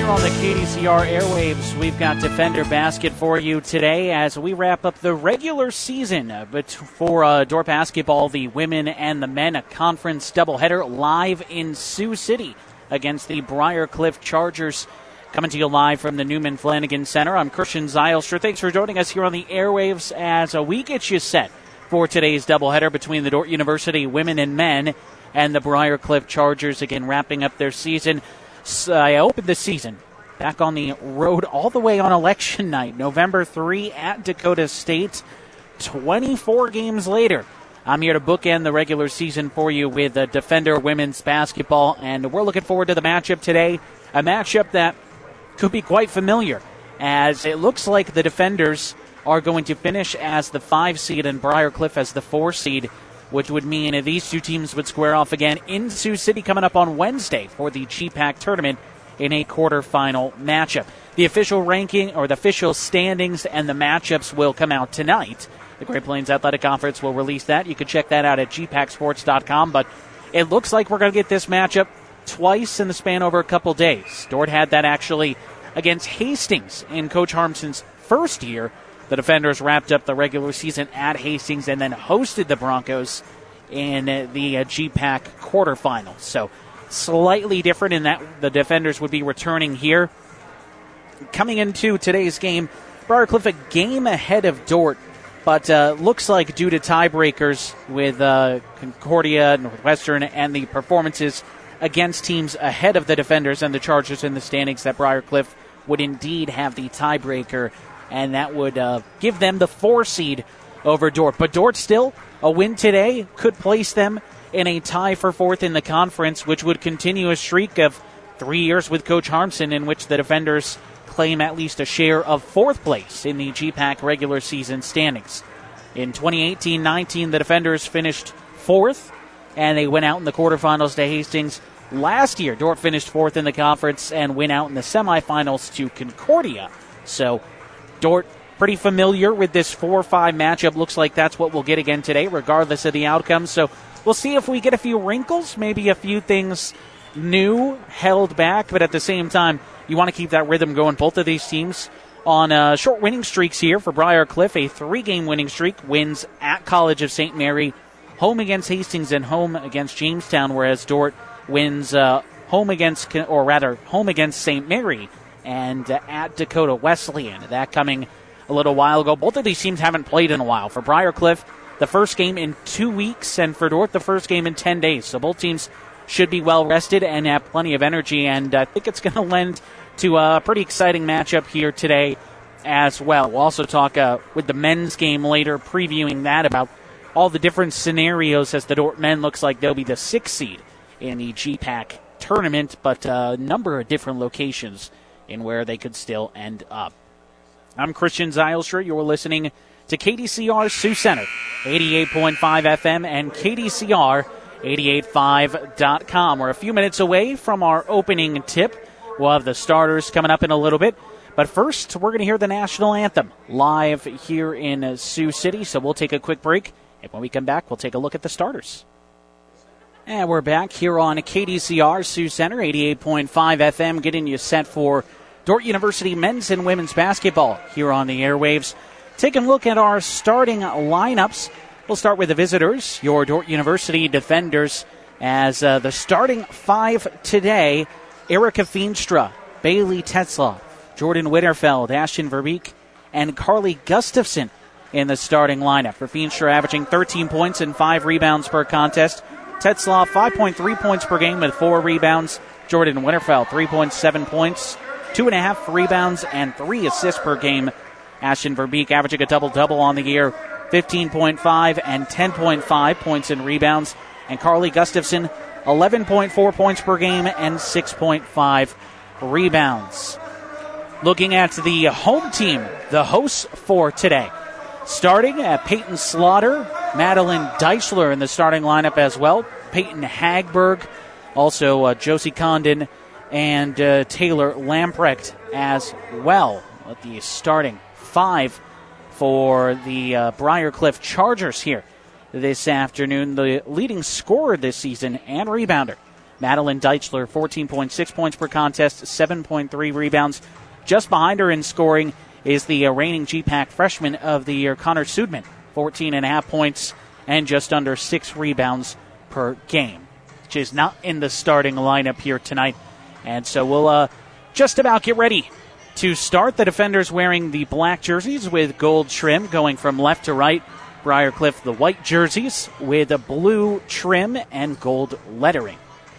Here on the KDCR airwaves, we've got Defender Basket for you today as we wrap up the regular season for Dordt basketball, the women and the men, a conference doubleheader live in Sioux City against the Briarcliff Chargers. Coming to you live from the Newman Flanagan Center. I'm Christian Zylstra. Thanks for joining us here on the airwaves as we get you set for today's doubleheader between the Dordt University women and men and the Briarcliff Chargers, again wrapping up their season. I opened the season back on the road all the way on election night, November 3 at Dakota State. 24 games later, I'm here to bookend the regular season for you with Defender women's basketball, and we're looking forward to the matchup today, a matchup that could be quite familiar, as it looks like the Defenders are going to finish as the 5 seed and Briarcliff as the 4 seed, which would mean these two teams would square off again in Sioux City coming up on Wednesday for the GPAC tournament in a quarterfinal matchup. The official ranking or the official standings and the matchups will come out tonight. The Great Plains Athletic Conference will release that. You can check that out at gpacsports.com, but it looks like we're going to get this matchup twice in the span over a couple days. Dordt had that actually against Hastings in Coach Harmson's first year. The Defenders wrapped up the regular season at Hastings and then hosted the Broncos in the GPAC quarterfinals. So slightly different in that the Defenders would be returning here. Coming into today's game, Briarcliff a game ahead of Dordt, but looks like due to tiebreakers with Concordia, Northwestern, and the performances against teams ahead of the Defenders and the Chargers in the standings, that Briarcliff would indeed have the tiebreaker, and that would give them the 4 seed over Dordt. But Dordt still, a win today could place them in a tie for 4th in the conference, which would continue a streak of 3 years with Coach Harmson in which the Defenders claim at least a share of 4th place in the GPAC regular season standings. In 2018-19, the Defenders finished 4th, and they went out in the quarterfinals to Hastings. Last year, Dordt finished 4th in the conference and went out in the semifinals to Concordia. So Dordt pretty familiar with this 4-5 matchup. Looks like that's what we'll get again today, regardless of the outcome. So we'll see if we get a few wrinkles, maybe a few things new, held back, but at the same time, you want to keep that rhythm going. Both of these teams on short winning streaks here. For Briarcliff, a 3-game winning streak, wins at College of St. Mary, home against Hastings, and home against Jamestown, whereas Dordt wins home against St. Mary and at Dakota Wesleyan. That coming a little while ago. Both of these teams haven't played in a while. For Briarcliff, the first game in 2 weeks, and for Dordt, the first game in 10 days. So both teams should be well rested and have plenty of energy, and I think it's going to lend to a pretty exciting matchup here today as well. We'll also talk with the men's game later, previewing that, about all the different scenarios as the Dordt men looks like they'll be the 6th seed in the GPAC tournament, but a number of different locations in where they could still end up. I'm Christian Zylstra. You're listening to KDCR Sioux Center, 88.5 FM and KDCR885.com. We're a few minutes away from our opening tip. We'll have the starters coming up in a little bit. But first, we're going to hear the national anthem live here in Sioux City. So we'll take a quick break. And when we come back, we'll take a look at the starters. And we're back here on KDCR Sioux Center, 88.5 FM, getting you set for Dordt University men's and women's basketball here on the airwaves. Taking a look at our starting lineups. We'll start with the visitors, your Dordt University Defenders, as the starting 5 today: Erica Feenstra, Bailey Tetzlaff, Jordan Winterfeld, Ashton Verbeek, and Carly Gustafson in the starting lineup. For Feenstra, averaging 13 points and 5 rebounds per contest. Tetzlaff, 5.3 points per game with 4 rebounds. Jordan Winterfeld, 3.7 points, 2.5 rebounds, and 3 assists per game. Ashton Verbeek averaging a double-double on the year, 15.5 and 10.5 points and rebounds. And Carly Gustafson, 11.4 points per game and 6.5 rebounds. Looking at the home team, the hosts for today. Starting at Peyton Slaughter, Madeline Deichler in the starting lineup as well. Peyton Hagberg, also Josie Condon, and Taylor Lamprecht as well. At the starting 5 for the Briarcliff Chargers here this afternoon. The leading scorer this season and rebounder Madeline Deichler, 14.6 points per contest, 7.3 rebounds. Just behind her in scoring is the reigning GPAC freshman of the year, Connor Sudman, 14.5 points and just under 6 rebounds per game. She is not in the starting lineup here tonight. And so we'll just about get ready to start. The Defenders wearing the black jerseys with gold trim going from left to right. Briar Cliff, the white jerseys with a blue trim and gold lettering.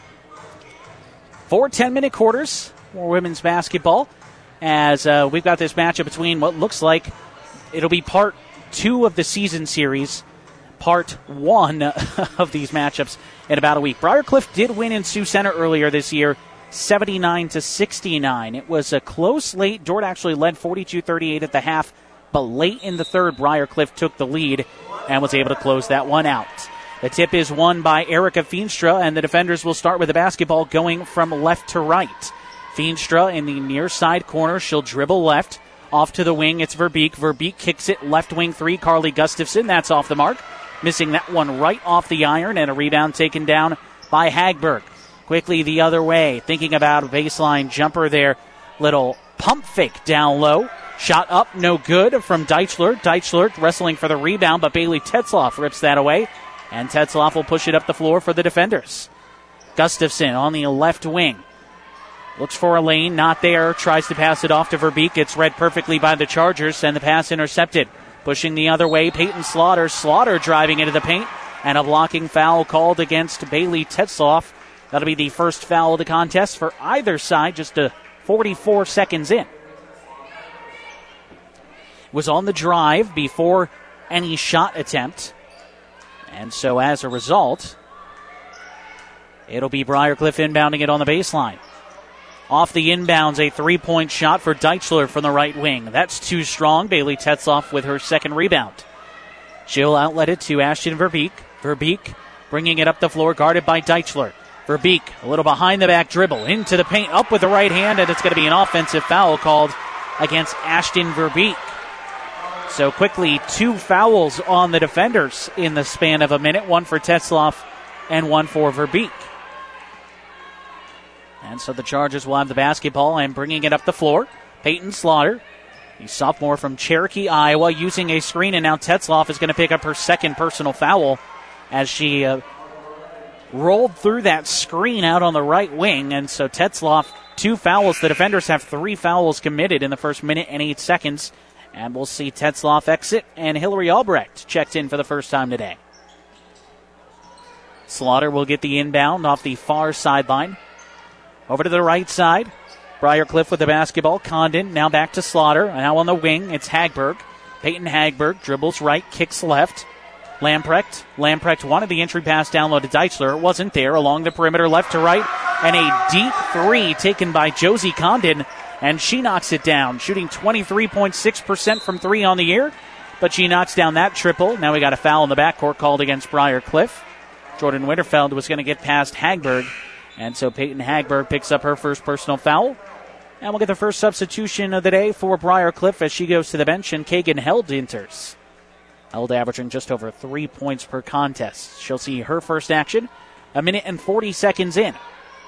4 10-minute quarters for women's basketball as we've got this matchup between what looks like it'll be part 2 of the season series, part 1 of these matchups in about a week. Briar Cliff did win in Sioux Center earlier this year, 79-69. It was a close late. Dordt actually led 42-38 at the half, but late in the third, Briar Cliff took the lead and was able to close that one out. The tip is won by Erica Feenstra, and the Defenders will start with the basketball going from left to right. Feenstra in the near side corner. She'll dribble left. Off to the wing, it's Verbeek. Verbeek kicks it left wing 3. Carly Gustafson, that's off the mark. Missing that one right off the iron, and a rebound taken down by Hagberg. Quickly the other way, thinking about a baseline jumper there. Little pump fake down low. Shot up, no good from Deichler. Deichler wrestling for the rebound, but Bailey Tetzloff rips that away. And Tetzloff will push it up the floor for the Defenders. Gustafson on the left wing. Looks for a lane, not there. Tries to pass it off to Verbeek. It's read perfectly by the Chargers, and the pass intercepted. Pushing the other way, Peyton Slaughter. Slaughter driving into the paint, and a blocking foul called against Bailey Tetzloff. That'll be the first foul of the contest for either side, just 44 seconds in. Was on the drive before any shot attempt. And so as a result, it'll be Briar Cliff inbounding it on the baseline. Off the inbounds, a 3-point shot for Deichler from the right wing. That's too strong. Bailey Tetzloff with her second rebound. She'll outlet it to Ashton Verbeek. Verbeek bringing it up the floor, guarded by Deichler. Verbeek, a little behind the back dribble, into the paint, up with the right hand, and it's going to be an offensive foul called against Ashton Verbeek. So quickly, 2 fouls on the Defenders in the span of a minute, 1 for Tetzloff and 1 for Verbeek. And so the Chargers will have the basketball and bringing it up the floor. Peyton Slaughter, the sophomore from Cherokee, Iowa, using a screen, and now Tetzloff is going to pick up her second personal foul as she rolled through that screen out on the right wing. And so Tetzloff, 2 fouls. The Defenders have 3 fouls committed in the first minute and 8 seconds. And we'll see Tetzloff exit, and Hillary Albrecht checked in for the first time today. Slaughter will get the inbound off the far sideline. Over to the right side. Briar Cliff with the basketball. Condon now back to Slaughter. Now on the wing, it's Hagberg. Peyton Hagberg dribbles right, kicks left. Lamprecht wanted the entry pass down low to Deichler. It wasn't there. Along the perimeter, left to right. And a deep 3 taken by Josie Condon. And she knocks it down, shooting 23.6% from 3 on the year. But she knocks down that triple. Now we got a foul in the backcourt called against Briar Cliff. Jordan Winterfeld was going to get past Hagberg. And so Peyton Hagberg picks up her first personal foul. And we'll get the first substitution of the day for Briar Cliff as she goes to the bench, and Kagan Held enters. Held averaging just over 3 points per contest. She'll see her first action, a minute and 40 seconds in.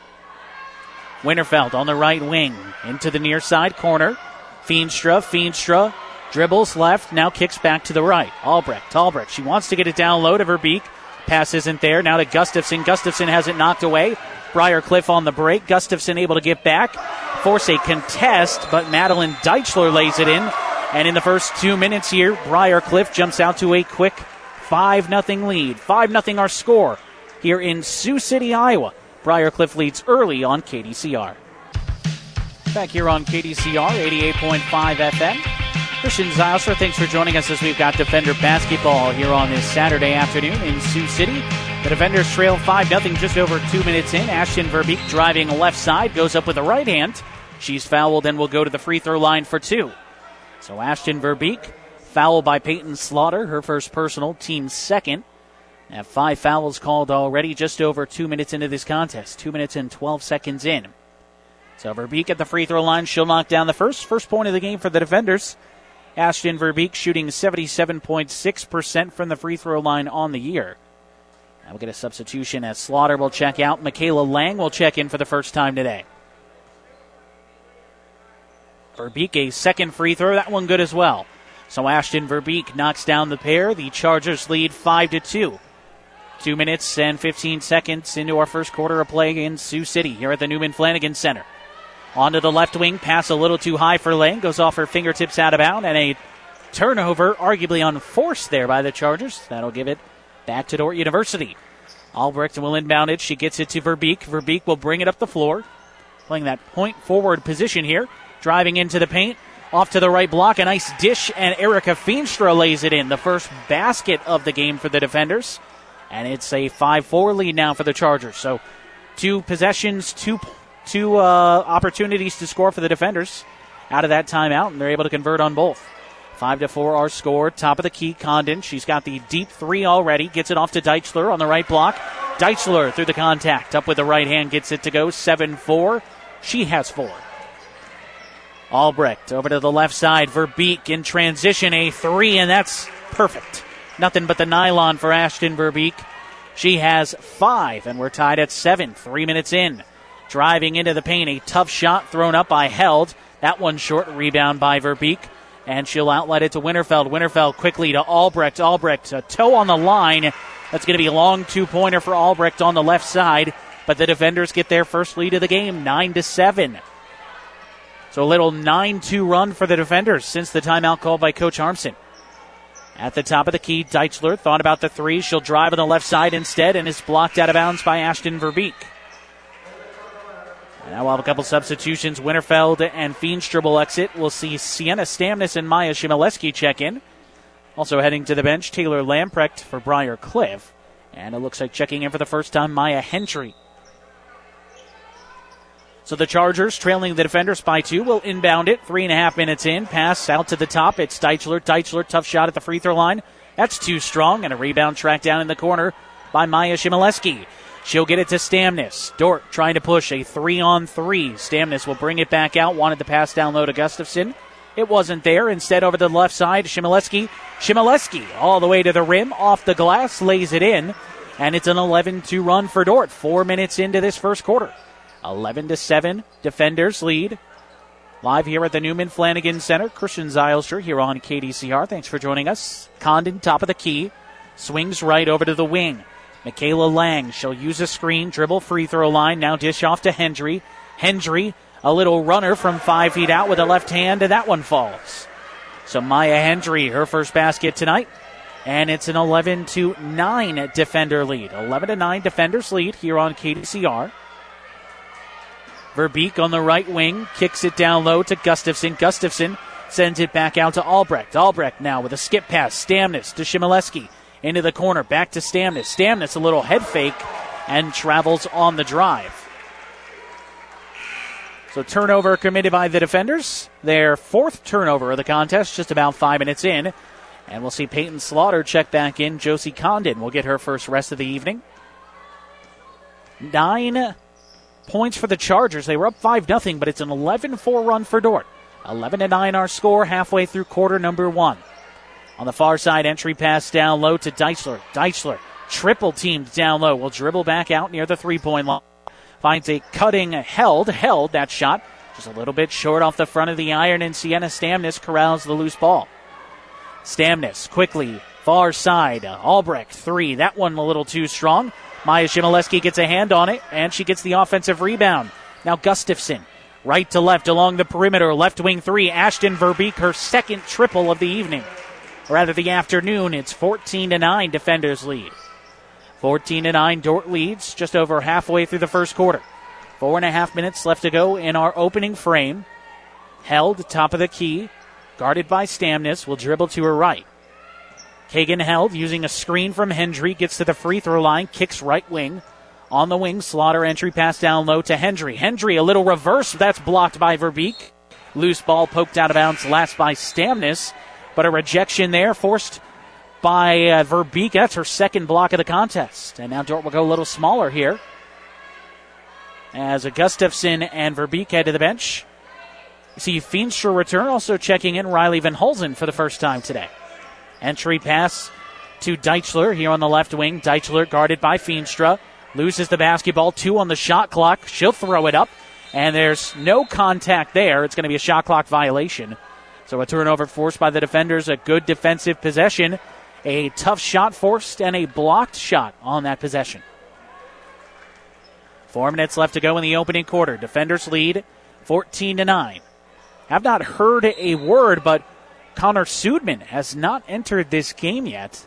Winterfeld on the right wing, into the near side corner. Feenstra dribbles left, now kicks back to the right. Albrecht, she wants to get it down low to Verbeek. Pass isn't there, now to Gustafson. Gustafson has it knocked away. Briar Cliff on the break. Gustafson able to get back, force a contest, but Madeline Deichler lays it in. And in the first 2 minutes here, Briar Cliff jumps out to a quick 5-0 lead. 5-0 our score here in Sioux City, Iowa. Briar Cliff leads early on KDCR. Back here on KDCR, 88.5 FM. Christian Zylstra, thanks for joining us as we've got Defender basketball here on this Saturday afternoon in Sioux City. The Defenders trail 5-0 just over 2 minutes in. Ashton Verbeek driving left side, goes up with the right hand. She's fouled and will go to the free throw line for 2. So Ashton Verbeek, fouled by Peyton Slaughter, her first personal, team second. Have 5 fouls called already just over 2 minutes into this contest. 2 minutes and 12 seconds in. So Verbeek at the free throw line. She'll knock down the first point of the game for the Defenders. Ashton Verbeek shooting 77.6% from the free throw line on the year. And we'll get a substitution as Slaughter will check out. Michaela Lang will check in for the first time today. Verbeek, a second free throw. That one good as well. So Ashton Verbeek knocks down the pair. The Chargers lead 5-2. 2 minutes and 15 seconds into our first quarter of play in Sioux City here at the Newman Flanagan Center. Onto the left wing. Pass a little too high for Lang. Goes off her fingertips out of bounds. And a turnover, arguably unforced there by the Chargers. That'll give it back to Dordt University. Albrecht will inbound it. She gets it to Verbeek. Verbeek will bring it up the floor. Playing that point forward position here. Driving into the paint. Off to the right block. A nice dish, and Erica Feenstra lays it in. The first basket of the game for the defenders. And it's a 5-4 lead now for the Chargers. So 2 possessions, two opportunities to score for the defenders out of that timeout, and they're able to convert on both. 5-4 our score. Top of the key, Condon. She's got the deep 3 already. Gets it off to Deichler on the right block. Deichler through the contact. Up with the right hand. Gets it to go. 7-4. She has 4. Albrecht over to the left side. Verbeek in transition. A 3, and that's perfect. Nothing but the nylon for Ashton Verbeek. She has 5, and we're tied at 7. 3 minutes in. Driving into the paint. A tough shot thrown up by Held. That one short. Rebound by Verbeek. And she'll outlet it to Winterfeld. Winterfeld quickly to Albrecht. Albrecht, a toe on the line. That's going to be a long 2-pointer for Albrecht on the left side. But the defenders get their first lead of the game, 9-7. So a little 9-2 run for the defenders since the timeout called by Coach Harmson. At the top of the key, Deichler thought about the 3. She'll drive on the left side instead and is blocked out of bounds by Ashton Verbeek. Now we'll have a couple substitutions. Winterfeld and Feenstra will exit. We'll see Sienna Stamnis and Maya Shimileski check in. Also heading to the bench, Taylor Lamprecht for Briar Cliff. And it looks like checking in for the first time, Maya Hendry. So the Chargers, trailing the defenders by 2, will inbound it. 3.5 minutes in. Pass out to the top. It's Deichler. Deichler, tough shot at the free throw line. That's too strong. And a rebound tracked down in the corner by Maya Shimileski. She'll get it to Stamnis. Dordt trying to push a 3-on-3. Stamnis will bring it back out. Wanted to pass down low to Gustafson. It wasn't there. Instead, over to the left side, Shimileski. Shimileski all the way to the rim. Off the glass, lays it in. And it's an 11-2 run for Dordt. 4 minutes into this first quarter. 11-7, defenders lead. Live here at the Newman Flanagan Center. Christian Zylstra here on KDCR. Thanks for joining us. Condon, top of the key. Swings right over to the wing. Michaela Lang, she'll use a screen, dribble free throw line, now dish off to Hendry. Hendry, a little runner from 5 feet out with a left hand, and that one falls. So Maya Hendry, her first basket tonight, and it's an 11-9 defender lead. 11-9 defenders lead here on KDCR. Verbeek on the right wing, kicks it down low to Gustafson. Gustafson sends it back out to Albrecht. Albrecht now with a skip pass. Stamnis to Shimileski. Into the corner, back to Stamnis. Stamnis, a little head fake, and travels on the drive. So turnover committed by the defenders. Their 4th turnover of the contest, just about 5 minutes in. And we'll see Peyton Slaughter check back in. Josie Condon will get her first rest of the evening. 9 points for the Chargers. They were up 5-0, but it's an 11-4 run for Dordt. 11-9 our score halfway through quarter number 1. On the far side, entry pass down low to Deichler. Deichler, triple teamed down low, will dribble back out near the 3-point line. Finds a cutting Held that shot. Just a little bit short off the front of the iron, and Sienna Stamnis corrals the loose ball. Stamnis quickly, far side. Albrecht, 3. That one a little too strong. Maya Shimileski gets a hand on it, and she gets the offensive rebound. Now Gustafson, right to left along the perimeter, left wing 3. Ashton Verbeek, her second triple of the evening. Rather the afternoon, it's 14-9 defenders lead. 14-9 Dordt leads just over halfway through the first quarter. 4.5 minutes left to go in our opening frame. Held, top of the key, guarded by Stamnis, will dribble to her right. Kagan Held using a screen from Hendry, gets to the free throw line, kicks right wing. On the wing, Slaughter entry pass down low to Hendry. Hendry, a little reverse, that's blocked by Verbeek. Loose ball poked out of bounds last by Stamnis. But a rejection there forced by Verbeek. That's her second block of the contest. And now Dordt will go a little smaller here. As Gustafson and Verbeek head to the bench. You see Feenstra return, also checking in Riley Van Hulsen for the first time today. Entry pass to Deichler here on the left wing. Deichler guarded by Feenstra. Loses the basketball. 2 on the shot clock. She'll throw it up. And there's no contact there. It's going to be a shot clock violation. So a turnover forced by the defenders. A good defensive possession. A tough shot forced and a blocked shot on that possession. 4 minutes left to go in the opening quarter. Defenders lead 14-9. Have not heard a word, but Connor Sudman has not entered this game yet.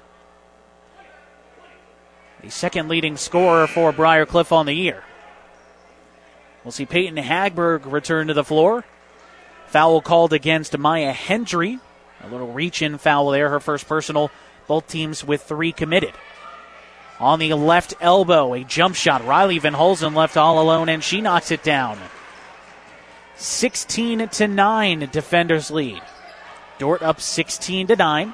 The second leading scorer for Briar Cliff on the year. We'll see Peyton Hagberg return to the floor. Foul called against Maya Hendry. A little reach-in foul there, her first personal. Both teams with 3 committed. On the left elbow, a jump shot. Riley Van Holzen left all alone, and she knocks it down. 16-9, defenders lead. Dordt up 16-9.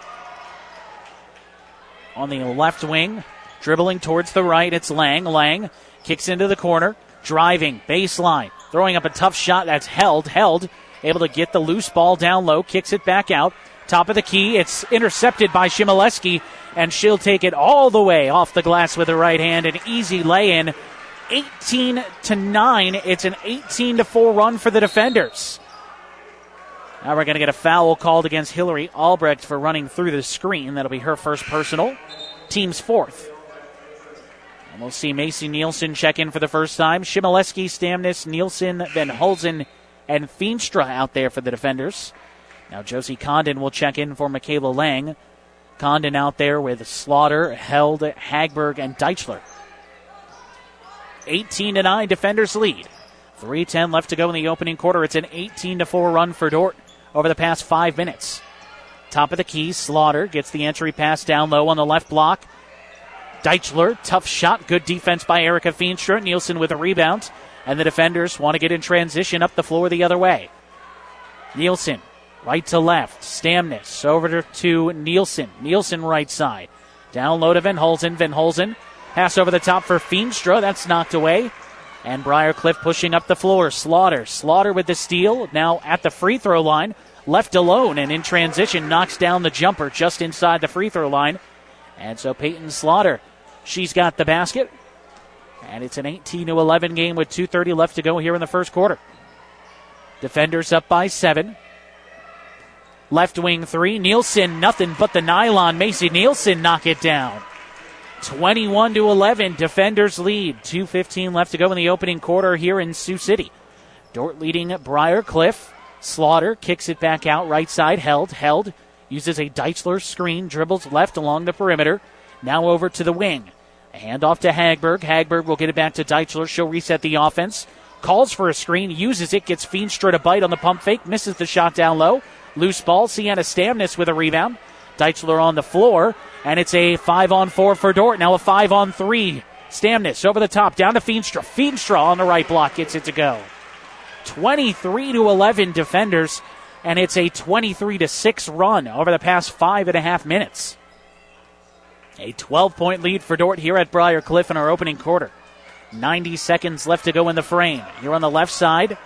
On the left wing, dribbling towards the right, it's Lang. Lang kicks into the corner, driving, baseline, throwing up a tough shot that's held, able to get the loose ball down low, kicks it back out. Top of the key, it's intercepted by Shimoleski, and she'll take it all the way off the glass with her right hand. An easy lay-in. 18-9. It's an 18-4 run for the defenders. Now we're going to get a foul called against Hillary Albrecht for running through the screen. That'll be her first personal. Team's 4th. And we'll see Macy Nielsen check in for the first time. Shimoleski, Stamnis, Nielsen, Van Holzen, and Feenstra out there for the defenders. Now Josie Condon will check in for Michaela Lang. Condon out there with Slaughter, Held, Hagberg, and Deichler. 18-9, defenders lead. 3:10 left to go in the opening quarter. It's an 18-4 run for Dordt over the past 5 minutes. Top of the key, Slaughter gets the entry pass down low on the left block. Deichler, tough shot, good defense by Erica Feenstra. Nielsen with a rebound. And the defenders want to get in transition up the floor the other way. Nielsen, right to left. Stamnis over to Nielsen. Nielsen right side. Down low to Van Holzen. Van Holzen, pass over the top for Feenstra. That's knocked away. And Briar Cliff pushing up the floor. Slaughter with the steal. Now at the free throw line. Left alone and in transition knocks down the jumper just inside the free throw line. And so Peyton Slaughter, she's got the basket. And it's an 18-11 game with 2:30 left to go here in the first quarter. Defenders up by 7. Left wing 3. Nielsen, nothing but the nylon. Macy Nielsen knock it down. 21-11. Defenders lead. 2:15 left to go in the opening quarter here in Sioux City. Dordt leading Briar Cliff. Slaughter kicks it back out right side. Held. Uses a Deichler screen. Dribbles left along the perimeter. Now over to the wing. A handoff to Hagberg. Hagberg will get it back to Deichler. She'll reset the offense. Calls for a screen. Uses it. Gets Feenstra to bite on the pump fake. Misses the shot down low. Loose ball. Sienna Stamnis with a rebound. Deichler on the floor. And it's a 5-on-4 for Dordt. Now a 5-on-3. Stamnis over the top. Down to Feenstra. Feenstra on the right block. Gets it to go. 23-11 defenders. And it's a 23-6 run over the past 5.5 minutes. A 12-point lead for Dordt here at Briar Cliff in our opening quarter. 90 seconds left to go in the frame. Here on the left side.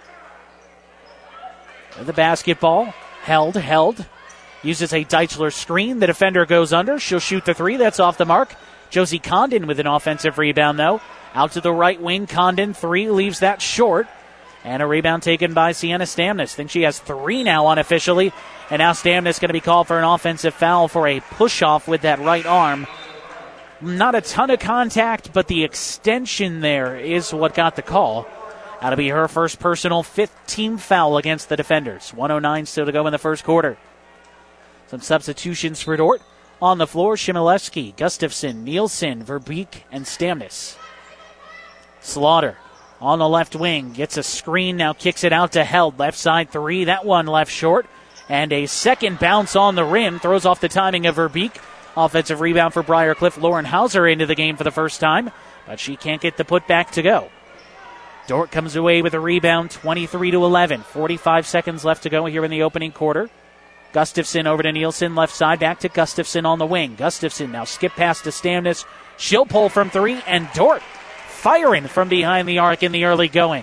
The basketball. Held. Uses a Deichler screen. The defender goes under. She'll shoot the 3. That's off the mark. Josie Condon with an offensive rebound, though. Out to the right wing. Condon, 3. Leaves that short. And a rebound taken by Sienna Stamnis. I think she has 3 now unofficially. And now Stamnis going to be called for an offensive foul for a push-off with that right arm. Not a ton of contact, but the extension there is what got the call. That'll be her first personal 5th team foul against the defenders. 1:09 still to go in the first quarter. Some substitutions for Dordt. On the floor, Shimoleski, Gustafson, Nielsen, Verbeek, and Stamnis. Slaughter on the left wing, gets a screen, now kicks it out to Held. Left side 3, that one left short. And a second bounce on the rim, throws off the timing of Verbeek. Offensive rebound for Briar Cliff. Lauren Hauser into the game for the first time, but she can't get the putback to go. Dordt comes away with a rebound, 23-11. 45 seconds left to go here in the opening quarter. Gustafson over to Nielsen, left side, back to Gustafson on the wing. Gustafson now skip past to Stamnis. She'll pull from 3, and Dordt firing from behind the arc in the early going.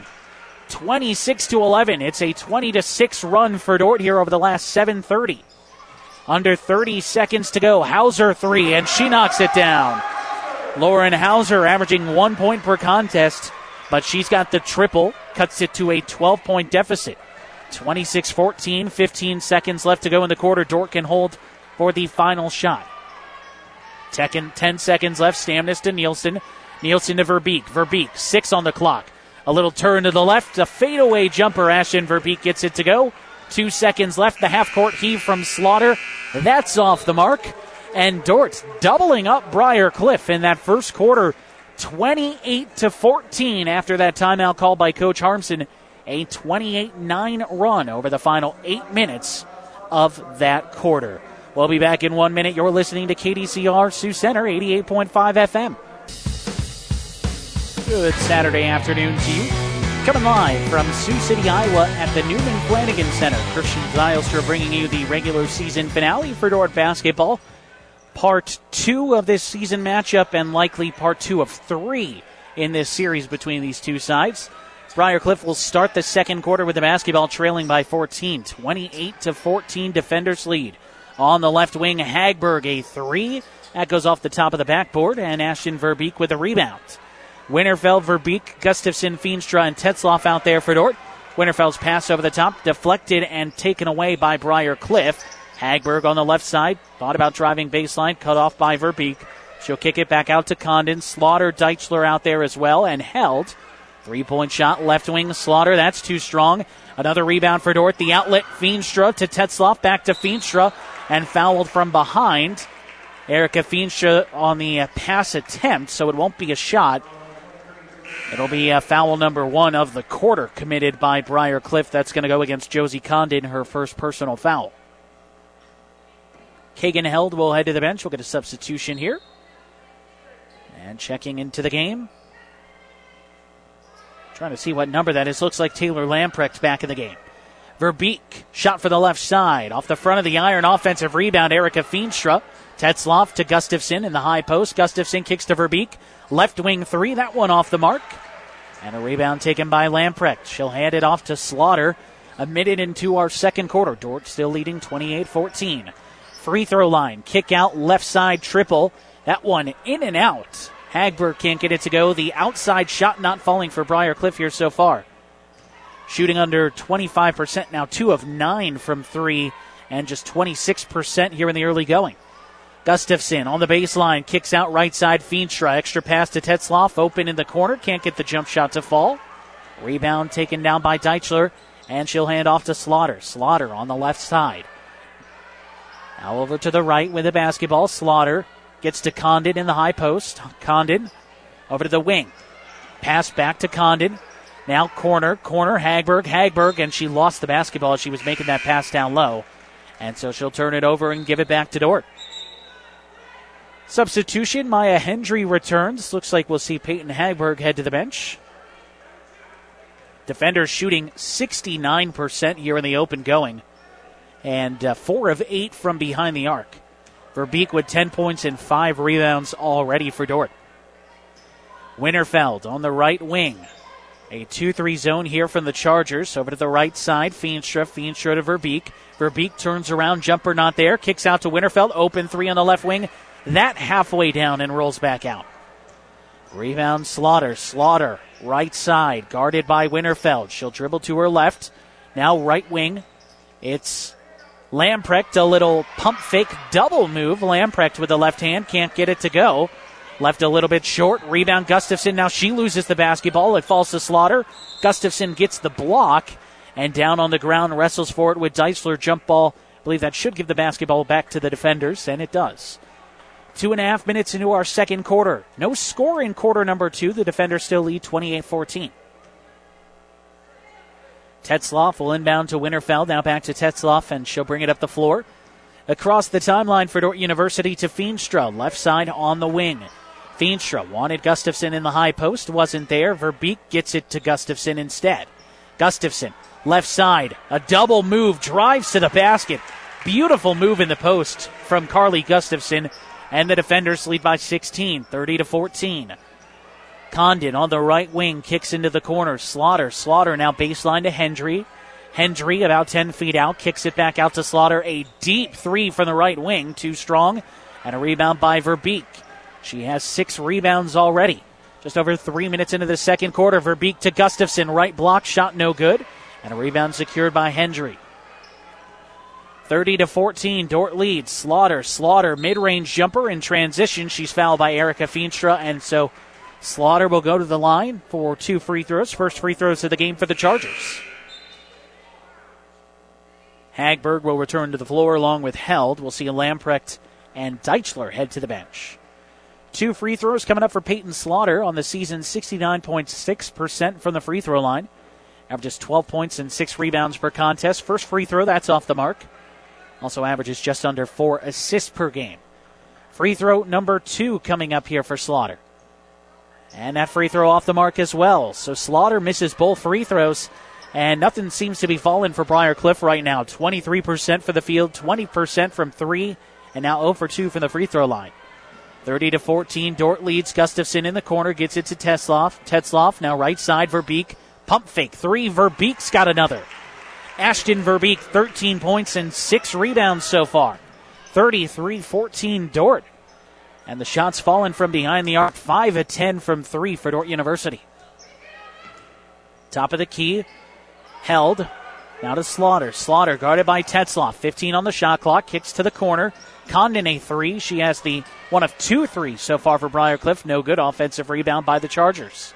26-11. It's a 20-6 run for Dordt here over the last 7:30. Under 30 seconds to go. Hauser 3, and she knocks it down. Lauren Hauser averaging 1 point per contest, but she's got the triple, cuts it to a 12-point deficit. 26-14, 15 seconds left to go in the quarter. Dordt can hold for the final shot. 10 seconds left. Stamnes to Nielsen. Nielsen to Verbeek. Verbeek, 6 on the clock. A little turn to the left. A fadeaway jumper. Ashton Verbeek gets it to go. 2 seconds left. The half-court heave from Slaughter. That's off the mark. And Dordt doubling up Briar Cliff in that first quarter. 28-14 after that timeout called by Coach Harmson. A 28-9 run over the final 8 minutes of that quarter. We'll be back in 1 minute. You're listening to KDCR Sioux Center, 88.5 FM. Good Saturday afternoon to you. Coming live from Sioux City, Iowa at the Newman Flanagan Center. Christian Zylstra bringing you the regular season finale for Dordt basketball. Part 2 of this season matchup and likely part 2 of 3 in this series between these two sides. Briar Cliff will start the second quarter with the basketball trailing by 14. 28-14 Defenders lead. On the left wing, Hagberg, a 3. That goes off the top of the backboard, and Ashton Verbeek with a rebound. Winterfeld, Verbeek, Gustafson, Feenstra, and Tetzloff out there for Dordt. Winterfeld's pass over the top, deflected and taken away by Briar Cliff. Hagberg on the left side, thought about driving baseline, cut off by Verbeek. She'll kick it back out to Condon. Slaughter, Deichler out there as well, and held. 3-point shot, left wing, Slaughter, that's too strong. Another rebound for Dordt. The outlet, Feenstra to Tetzloff, back to Feenstra, and fouled from behind. Erica Feenstra on the pass attempt, so it won't be a shot. It'll be foul number 1 of the quarter committed by Briar Cliff. That's going to go against Josie Condon, her first personal foul. Kagan Held will head to the bench. We'll get a substitution here. And checking into the game. Trying to see what number that is. Looks like Taylor Lamprecht back in the game. Verbeek, shot for the left side. Off the front of the iron, offensive rebound, Erica Feenstra. Tetzloff to Gustafson in the high post. Gustafson kicks to Verbeek. Left wing 3, that one off the mark. And a rebound taken by Lamprecht. She'll hand it off to Slaughter. A minute into our second quarter. Dordt still leading 28-14. Free throw line, kick out, left side triple. That one in and out. Hagberg can't get it to go. The outside shot not falling for Briar Cliff here so far. Shooting under 25% now, 2 of 9 from 3, and just 26% here in the early going. Gustafson on the baseline, kicks out right side, Feenstra. Extra pass to Tetzloff, open in the corner, can't get the jump shot to fall. Rebound taken down by Deichler, and she'll hand off to Slaughter. Slaughter on the left side. Now over to the right with the basketball. Slaughter gets to Condon in the high post. Condon over to the wing. Pass back to Condon. Now corner, Hagberg, and she lost the basketball as she was making that pass down low. And so she'll turn it over and give it back to Dordt. Substitution, Maya Hendry returns. Looks like we'll see Peyton Hagberg head to the bench. Defenders shooting 69% here in the open going. And 4 of 8 from behind the arc. Verbeek with 10 points and 5 rebounds already for Dordt. Winterfeld on the right wing. A 2-3 zone here from the Chargers. Over to the right side, Feenstra to Verbeek. Verbeek turns around, jumper not there. Kicks out to Winterfeld, open 3 on the left wing. That halfway down and rolls back out. Rebound Slaughter. Slaughter, right side, guarded by Winterfeld. She'll dribble to her left. Now right wing. It's Lamprecht, a little pump fake double move. Lamprecht with the left hand, can't get it to go. Left a little bit short. Rebound Gustafson. Now she loses the basketball. It falls to Slaughter. Gustafson gets the block. And down on the ground, wrestles for it with Deichler. Jump ball. I believe that should give the basketball back to the defenders, and it does. 2.5 minutes into our second quarter. No score in quarter number 2. The defenders still lead 28-14. Tetzloff will inbound to Winterfeld. Now back to Tetzloff, and she'll bring it up the floor. Across the timeline for Dordt University to Feenstra. Left side on the wing. Feenstra wanted Gustafson in the high post. Wasn't there. Verbeek gets it to Gustafson instead. Gustafson, left side. A double move. Drives to the basket. Beautiful move in the post from Carly Gustafson. And the defenders lead by 16, 30-14. Condon on the right wing, kicks into the corner. Slaughter now baseline to Hendry. Hendry about 10 feet out, kicks it back out to Slaughter. A deep three from the right wing, too strong, and a rebound by Verbeek. She has 6 rebounds already. Just over 3 minutes into the second quarter, Verbeek to Gustafson, right block, shot no good, and a rebound secured by Hendry. 30-14, Dordt leads. Slaughter, mid-range jumper in transition. She's fouled by Erica Feenstra, and so Slaughter will go to the line for 2 free throws. First free throws of the game for the Chargers. Hagberg will return to the floor along with Held. We'll see Lamprecht and Deichler head to the bench. 2 free throws coming up for Peyton Slaughter on the season, 69.6% from the free throw line. Averages 12 points and 6 rebounds per contest. First free throw, that's off the mark. Also averages just under 4 assists per game. Free throw number 2 coming up here for Slaughter. And that free throw off the mark as well. So Slaughter misses both free throws. And nothing seems to be falling for Briar Cliff right now. 23% for the field, 20% from 3, and now 0 for 2 from the free throw line. 30-14, Dordt leads. Gustafson in the corner, gets it to Tetzloff, now right side, Verbeek. Pump fake, 3, Verbeek's got another. Ashton Verbeek, 13 points and 6 rebounds so far. 33-14, Dordt. And the shots falling from behind the arc, 5 of 10 from 3 for Dordt University. Top of the key. Held. Now to Slaughter. Slaughter guarded by Tetzloff. 15 on the shot clock. Kicks to the corner. Condon a 3. She has the one of 2 threes so far for Briar Cliff. No good. Offensive rebound by the Chargers.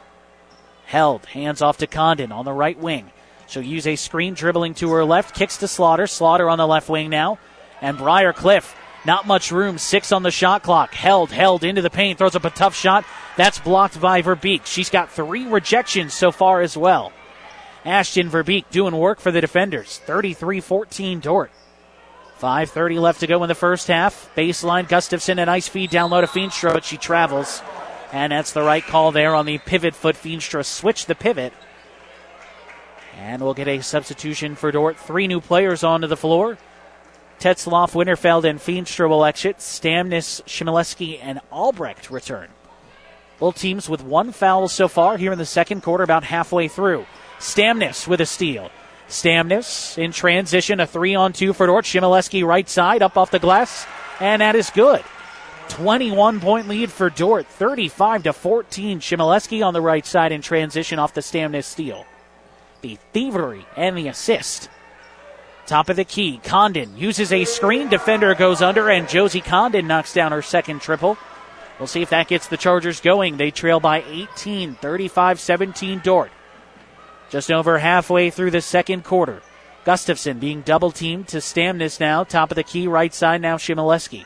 Held. Hands off to Condon on the right wing. She'll use a screen dribbling to her left. Kicks to Slaughter. Slaughter on the left wing now. And Briar Cliff. Not much room. 6 on the shot clock. Held into the paint. Throws up a tough shot. That's blocked by Verbeek. She's got 3 rejections so far as well. Ashton Verbeek doing work for the defenders. 33-14 Dordt. 5:30 left to go in the first half. Baseline, Gustafson, a nice feed down low to Feenstra, but she travels. And that's the right call there on the pivot foot. Feenstra switched the pivot. And we'll get a substitution for Dordt. 3 new players onto the floor. Tetzloff, Winterfeld, and Feenstra will exit. Stamnis, Shimileski, and Albrecht return. Both teams with 1 foul so far here in the second quarter, about halfway through. Stamnis with a steal. Stamnis in transition, a 3-on-2 for Dordt. Shimileski right side, up off the glass, and that is good. 21-point lead for Dordt, 35-14. Shimileski on the right side in transition off the Stamnis steal. The thievery and the assist. Top of the key, Condon uses a screen. Defender goes under, and Josie Condon knocks down her second triple. We'll see if that gets the Chargers going. They trail by 18, 35-17 Dordt. Just over halfway through the second quarter. Gustafson being double-teamed to Stamnis now. Top of the key, right side now, Shimileski.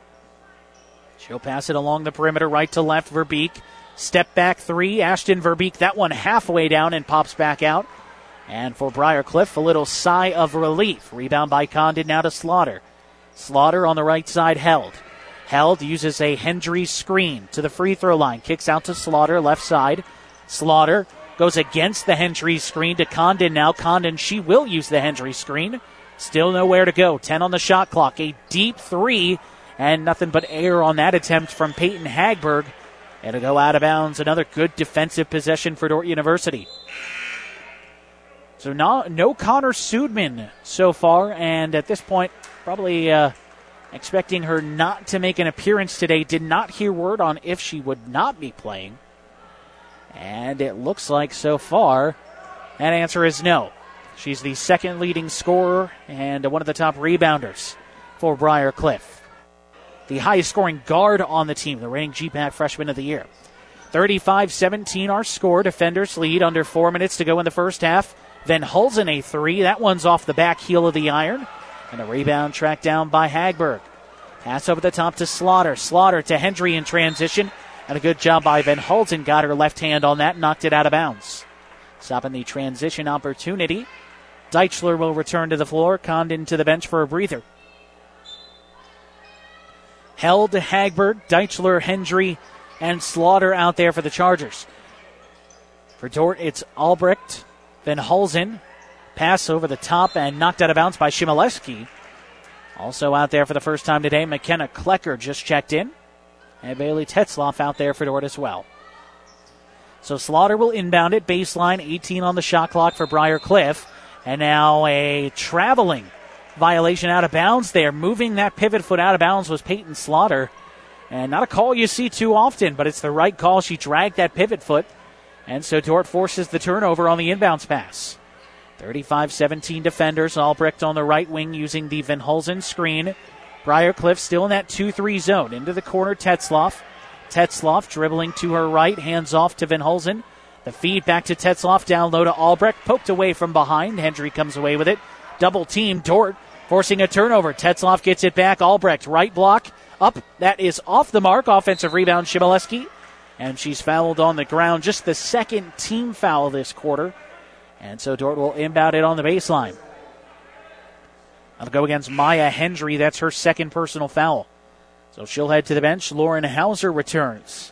She'll pass it along the perimeter, right to left, Verbeek. Step back 3, Ashton Verbeek. That one halfway down and pops back out. And for Briar Cliff, a little sigh of relief. Rebound by Condon now to Slaughter. Slaughter on the right side, Held. Held uses a Hendry screen to the free throw line. Kicks out to Slaughter, left side. Slaughter goes against the Hendry screen to Condon now. Condon, she will use the Hendry screen. Still nowhere to go. 10 on the shot clock. A deep 3, and nothing but air on that attempt from Peyton Hagberg. It'll go out of bounds. Another good defensive possession for Dordt University. So no Connor Sudman so far, and at this point, probably expecting her not to make an appearance today. Did not hear word on if she would not be playing. And it looks like so far that answer is no. She's the second leading scorer and one of the top rebounders for Briar Cliff. The highest scoring guard on the team, the reigning GPAC Freshman of the Year. 35-17 our score. Defenders lead under 4 minutes to go in the first half. Then Hulsen a 3. That one's off the back heel of the iron. And a rebound tracked down by Hagberg. Pass over the top to Slaughter. Slaughter to Hendry in transition. And a good job by Van Hulsen. Got her left hand on that, knocked it out of bounds. Stopping the transition opportunity. Deichler will return to the floor. Condon to the bench for a breather. Held to Hagberg, Deichler, Hendry, and Slaughter out there for the Chargers. For Dordt, it's Albrecht, Van Hulsen. Pass over the top and knocked out of bounds by Shimileski. Also out there for the first time today, McKenna Klecker just checked in. And Bailey Tetzloff out there for Dordt as well. So Slaughter will inbound it. Baseline, 18 on the shot clock for Briar Cliff. And now a traveling violation out of bounds there. Moving that pivot foot out of bounds was Peyton Slaughter. And not a call you see too often, but it's the right call. She dragged that pivot foot. And so Dordt forces the turnover on the inbounds pass. 35-17 defenders. Albrecht on the right wing using the Van Hulsen screen. Briarcliff still in that 2-3 zone. Into the corner, Tetzloff. Tetzloff dribbling to her right. Hands off to Van Hulsen. The feed back to Tetzloff. Down low to Albrecht. Poked away from behind. Hendry comes away with it. Double team. Dordt forcing a turnover. Tetzloff gets it back. Albrecht right block. Up. That is off the mark. Offensive rebound, Shimoleski. And she's fouled on the ground. Just the second team foul this quarter. And so Dordt will inbound it on the baseline. That'll go against Maya Hendry. That's her second personal foul. So she'll head to the bench. Lauren Hauser returns.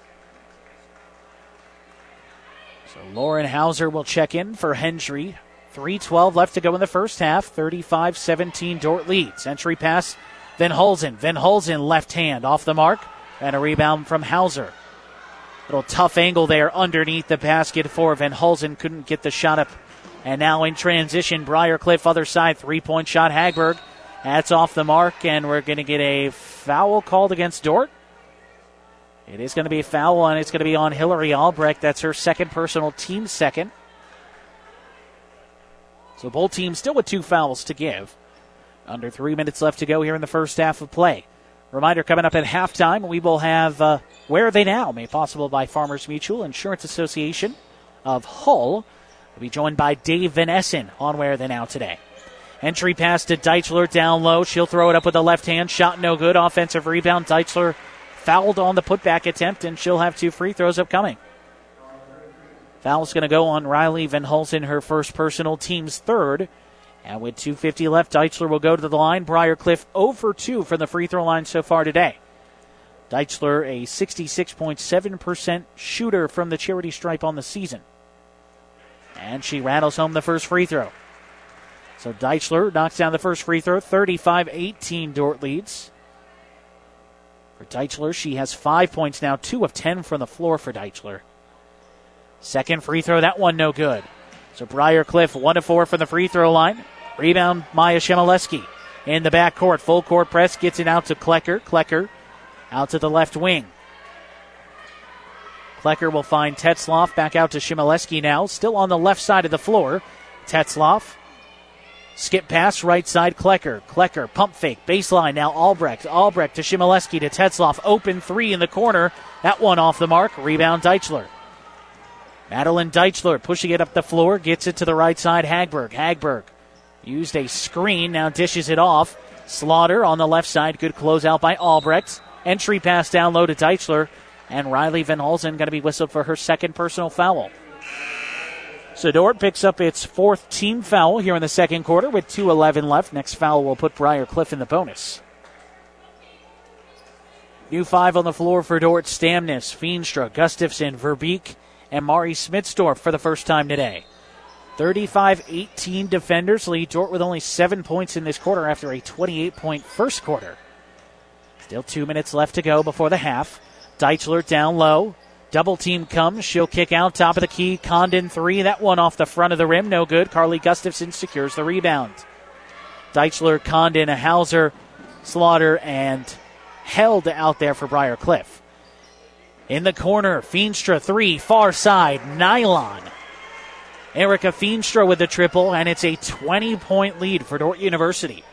So Lauren Hauser will check in for Hendry. 3:12 left to go in the first half. 35-17 Dordt leads. Entry pass, Van Hulsen. Van Hulsen left hand off the mark. And a rebound from Hauser. Little tough angle there underneath the basket for Van Hulsen. Couldn't get the shot up. And now in transition, Briarcliff other side. 3-point shot, Hagberg. That's off the mark, and we're going to get a foul called against Dordt. It is going to be a foul, and it's going to be on Hillary Albrecht. That's her second personal, team second. So both teams still with 2 fouls to give. Under 3 minutes left to go here in the first half of play. Reminder, coming up at halftime, we will have Where Are They Now? Made possible by Farmers Mutual Insurance Association of Hull. We'll be joined by Dave Van Essen on Where Are They Now today. Entry pass to Deichler down low. She'll throw it up with the left hand. Shot no good. Offensive rebound. Deichler fouled on the putback attempt, and she'll have 2 free throws upcoming. Foul's going to go on Riley Van Hulsen, her first personal, team's third. And with 2:50 left, Deichler will go to the line. Briarcliff 0 for 2 from the free throw line so far today. Deichler, a 66.7% shooter from the charity stripe on the season. And she rattles home the first free throw. So Deichler knocks down the first free throw. 35-18 Dordt leads. For Deichler, she has 5 points now. 2 of 10 from the floor for Deichler. Second free throw, that one no good. So Briarcliff 1 of 4 from the free throw line. Rebound, Maya Shimoleski in the backcourt. Full court press, gets it out to Klecker. Klecker out to the left wing. Klecker will find Tetzloff back out to Shimoleski now. Still on the left side of the floor. Tetzloff. Skip pass, right side, Klecker. Klecker, pump fake, baseline, now Albrecht. Albrecht to Shimoleski to Tetzloff. Open 3 in the corner. That one off the mark. Rebound, Deichler. Madeline Deichler pushing it up the floor. Gets it to the right side, Hagberg. Hagberg used a screen, now dishes it off. Slaughter on the left side. Good closeout by Albrecht. Entry pass down low to Deichler. And Riley Van Hulsen going to be whistled for her second personal foul. So Dordt picks up its 4th team foul here in the second quarter with 2:11 left. Next foul will put Briarcliff in the bonus. New 5 on the floor for Dordt. Stamnus, Feenstra, Gustafson, Verbeek, and Mari Smitsdorf for the first time today. 35-18 defenders lead Dordt with only 7 points in this quarter after a 28-point first quarter. Still 2 minutes left to go before the half. Deichler down low. Double team comes. She'll kick out top of the key. Condon 3. That one off the front of the rim. No good. Carly Gustafson secures the rebound. Deichler, Condon, Hauser, Slaughter, and held out there for Briarcliff. In the corner, Feenstra 3. Far side, Nylon. Erica Feenstra with the triple, and it's a 20-point lead for Dordt University.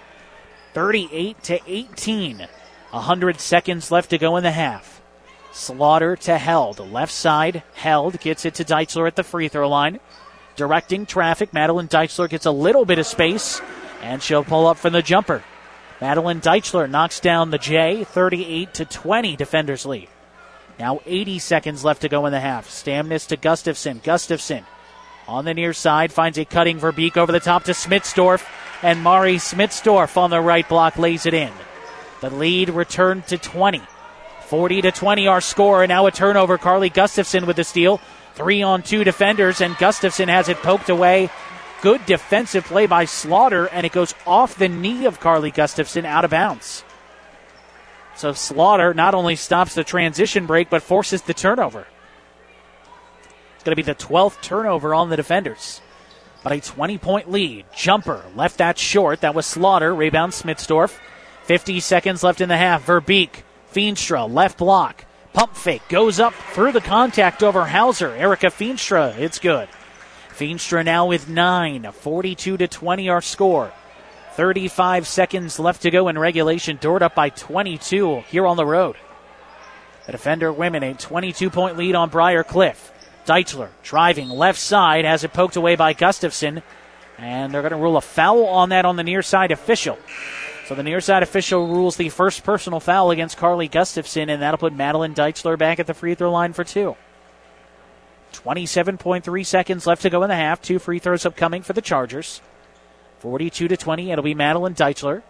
38-18. 100 seconds left to go in the half. Slaughter to Held. Left side, Held gets it to Deichler at the free throw line. Directing traffic, Madeline Deichler gets a little bit of space, and she'll pull up from the jumper. Madeline Deichler knocks down the J. 38-20 defenders lead. Now 80 seconds left to go in the half. Stamnus to Gustafson. Gustafson on the near side finds a cutting Verbeek over the top to Smitsdorf, and Mari Smitsdorf on the right block lays it in. The lead returned to 20. 40-20 our score, and now a turnover. Carly Gustafson with the steal. 3-on-2 defenders, and Gustafson has it poked away. Good defensive play by Slaughter, and it goes off the knee of Carly Gustafson out of bounds. So Slaughter not only stops the transition break, but forces the turnover. It's going to be the 12th turnover on the defenders. but a 20-point lead. Jumper left that short. That was Slaughter. Rebound Smitsdorf. 50 seconds left in the half. Verbeek, Feenstra, left block. Pump fake goes up through the contact over Hauser. Erica Feenstra, it's good. Feenstra now with 9. 42-20 our score. 35 seconds left to go in regulation. Dordt up by 22 here on the road. The Defender women a 22-point lead on Briar Cliff. Deichler driving left side, has it poked away by Gustafson, and they're going to rule a foul on that on the near side official. So the near side official rules the first personal foul against Carly Gustafson, and that'll put Madeline Deichler back at the free throw line for 2. 27.3 seconds left to go in the half. 2 free throws upcoming for the Chargers. 42-20, it'll be Madeline Deichler.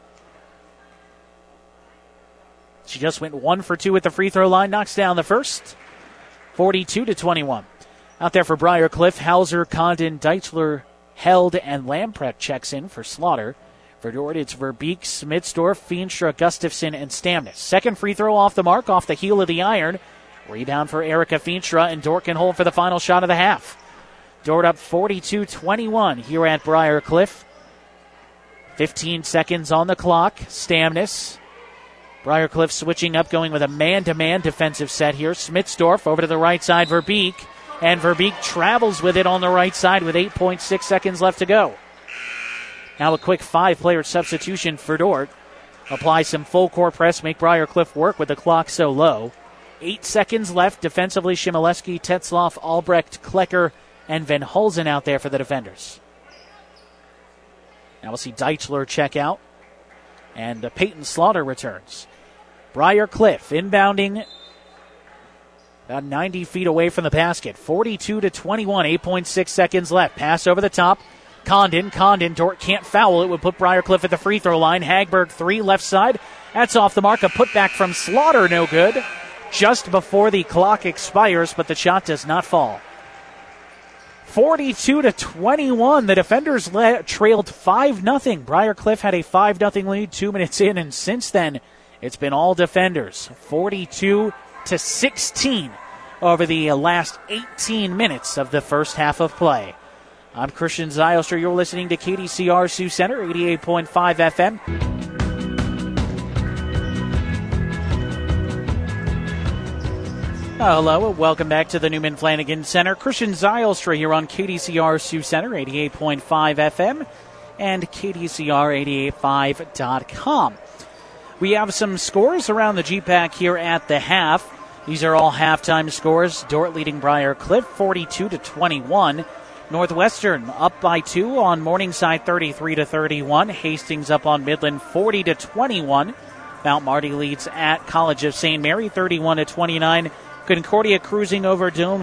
She just went 1 for 2 at the free throw line, knocks down the first. 42-21. Out there for Briar Cliff, Hauser, Condon, Deichler, Held, and Lamprecht checks in for Slaughter. For Dordt, it's Verbeek, Smitsdorf, Feenstra, Gustafson, and Stamnis. Second free throw off the mark, off the heel of the iron. Rebound for Erica Feenstra, and Dordt can hold for the final shot of the half. Dordt up 42-21 here at Briar Cliff. 15 seconds on the clock. Stamnis. Briar Cliff switching up, going with a man-to-man defensive set here. Smitsdorf over to the right side, Verbeek. And Verbeek travels with it on the right side with 8.6 seconds left to go. Now a quick 5-player substitution for Dordt. Apply some full court press, make Briar Cliff work with the clock so low. 8 seconds left. Defensively, Shimoleski, Tetzloff, Albrecht, Klecker, and Van Hulsen out there for the defenders. Now we'll see Deichler check out. And Peyton Slaughter returns. Briar Cliff inbounding about 90 feet away from the basket. 42-21, 8.6 seconds left. Pass over the top. Condon, Dordt can't foul. It would put Briar Cliff at the free throw line. Hagberg 3 left side. That's off the mark. A putback from Slaughter, no good. Just before the clock expires, but the shot does not fall. 42-21. The Defenders trailed 5-0. Briar Cliff had a 5-0 lead 2 minutes in, and since then, it's been all Defenders. 42-16 over the last 18 minutes of the first half of play. I'm Christian Zylstra. You're listening to KDCR Sioux Center, 88.5 FM. Hello, welcome back to the Newman Flanagan Center. Christian Zylstra here on KDCR Sioux Center, 88.5 FM, and KDCR885.com. We have some scores around the GPAC here at the half. These are all halftime scores. Dordt leading Briar Cliff 42-21. Northwestern up by 2 on Morningside 33-31. Hastings up on Midland 40-21. Mount Marty leads at College of St. Mary 31-29. Concordia cruising over Doane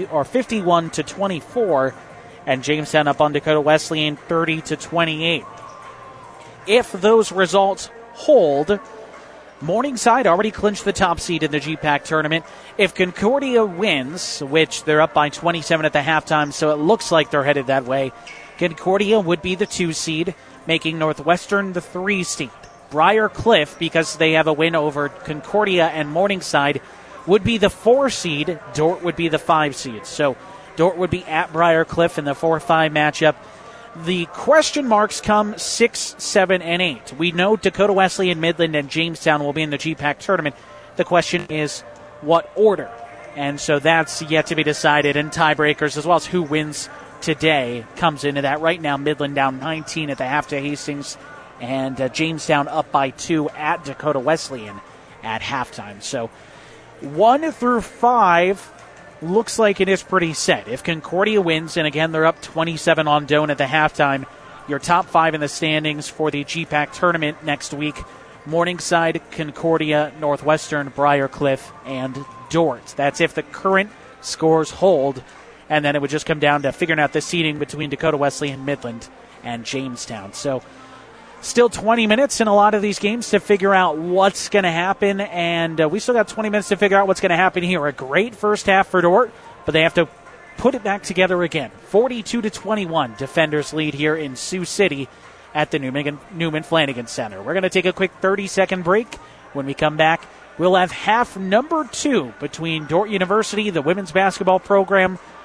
51-24. And Jamestown up on Dakota Wesleyan 30-28. If those results hold, Morningside already clinched the top seed in the GPAC tournament. If Concordia wins, which they're up by 27 at the halftime, so it looks like they're headed that way, Concordia would be the 2 seed, making Northwestern the 3 seed. Briar Cliff, because they have a win over Concordia and Morningside, would be the 4 seed. Dordt would be the 5 seed. So Dordt would be at Briar Cliff in the 4-5 matchup. The question marks come 6, 7, and 8. We know Dakota Wesleyan, Midland, and Jamestown will be in the GPAC tournament. The question is, what order? And so that's yet to be decided, and tiebreakers as well as who wins today comes into that. Right now, Midland down 19 at the half to Hastings, and Jamestown up by 2 at Dakota Wesleyan at halftime. So 1 through 5 looks like it is pretty set. If Concordia wins, and again they're up 27 on Doane at the halftime, your top 5 in the standings for the GPAC tournament next week: Morningside, Concordia, Northwestern, Briar Cliff, and Dordt. That's if the current scores hold, and then it would just come down to figuring out the seeding between Dakota Wesleyan, Midland, and Jamestown. So still 20 minutes in a lot of these games to figure out what's going to happen, and we still got 20 minutes to figure out what's going to happen here. A great first half for Dordt, but they have to put it back together again. 42-21, Defenders lead here in Sioux City at the Newman Flanagan Center. We're going to take a quick 30-second break. When we come back, we'll have half number 2 between Dordt University, the women's basketball program,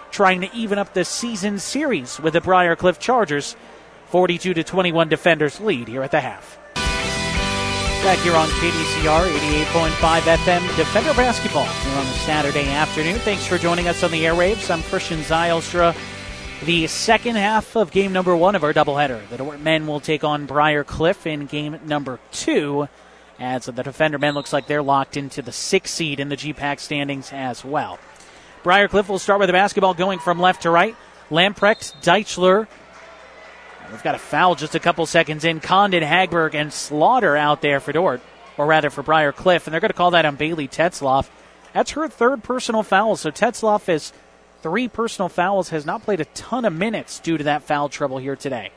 trying to even up the season series with the Briarcliff Chargers. 42-21 Defenders lead here at the half. Back here on KDCR 88.5 FM, Defender basketball here on a Saturday afternoon. Thanks for joining us on the airwaves. I'm Christian Zylstra. The second half of game number 1 of our doubleheader. The Dordt men will take on Briarcliff in game number 2. As the Defender men looks like they're locked into the 6th seed in the GPAC standings as well. Briarcliff will start with the basketball going from left to right. Lamprecht, Deichler. We've got a foul just a couple seconds in. Condon, Hagberg, and Slaughter out there for Dordt, or rather for Briarcliff, and they're going to call that on Bailey Tetzloff. That's her 3rd personal foul, so Tetzloff has 3 personal fouls, has not played a ton of minutes due to that foul trouble here today.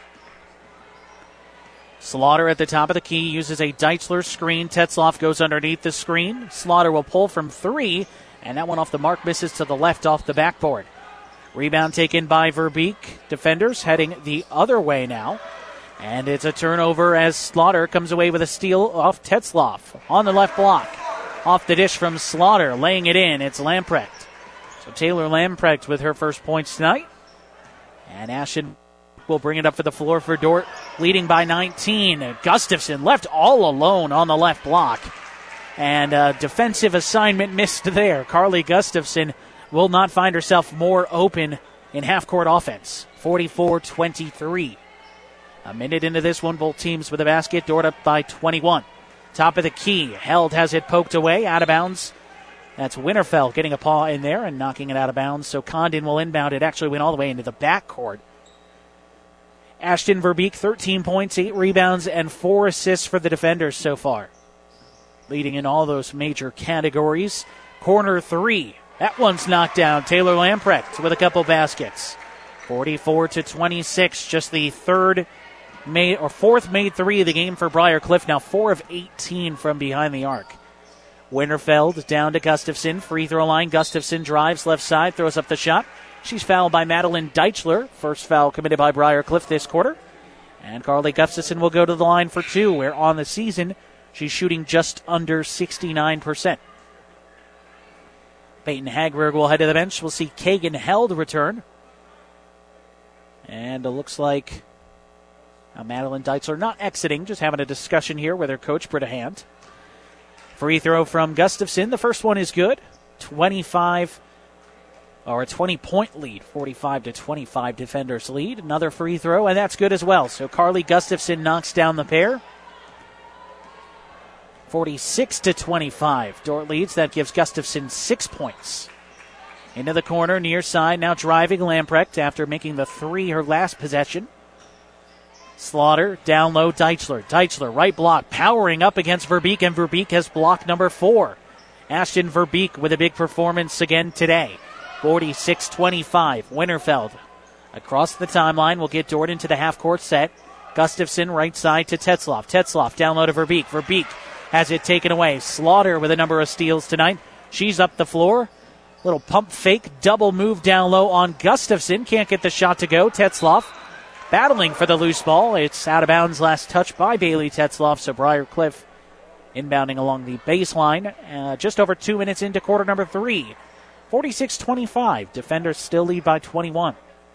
Slaughter at the top of the key uses a Deichler screen. Tetzloff goes underneath the screen. Slaughter will pull from 3, and that one off the mark misses to the left off the backboard. Rebound taken by Verbeek. Defenders heading the other way now. And it's a turnover as Slaughter comes away with a steal off Tetzloff on the left block. Off the dish from Slaughter, laying it in. It's Lamprecht. So Taylor Lamprecht with her first points tonight. And Ashton will bring it up for the floor for Dordt, leading by 19. Gustafson left all alone on the left block. And a defensive assignment missed there. Carly Gustafson will not find herself more open in half-court offense. 44-23. A minute into this one, both teams with a basket. Dordt up by 21. Top of the key. Held has it poked away, out of bounds. That's Winterfeld getting a paw in there and knocking it out of bounds. So Condon will inbound it. Actually went all the way into the backcourt. Ashton Verbeek, 13 points, 8 rebounds, and 4 assists for the Defenders so far. Leading in all those major categories. Corner 3. That one's knocked down. Taylor Lamprecht with a couple baskets. 44-26. Just the 4th made 3 of the game for Briarcliff. Now 4 of 18 from behind the arc. Winterfeld down to Gustafson. Free throw line. Gustafson drives left side. Throws up the shot. She's fouled by Madeline Deichler. First foul committed by Briarcliff this quarter. And Carly Gustafson will go to the line for 2, where on the season she's shooting just under 69%. Peyton Hagberg will head to the bench. We'll see Kagan Held return. And it looks like Madeline Deitzler not exiting, just having a discussion here with her coach, Britta Hand. Free throw from Gustafson. The first one is good. 20-point lead. 45-25 Defenders lead. Another free throw, and that's good as well. So Carly Gustafson knocks down the pair. 46-25. Dordt leads. That gives Gustafson 6 points. Into the corner, near side. Now driving Lamprecht after making the 3 her last possession. Slaughter, down low, Deichler. Deichler, right block, powering up against Verbeek, and Verbeek has block number 4. Ashton Verbeek with a big performance again today. 46-25. Winterfeld across the timeline will get Dordt into the half-court set. Gustafson, right side to Tetzloff. Tetzloff, down low to Verbeek. Verbeek has it taken away. Slaughter with a number of steals tonight. She's up the floor. Little pump fake, double move down low on Gustafson. Can't get the shot to go. Tetzloff battling for the loose ball. It's out of bounds, last touch by Bailey Tetzloff. So Briarcliff inbounding along the baseline. Just over 2 minutes into quarter number 3. 46-25. Defenders still lead by 21.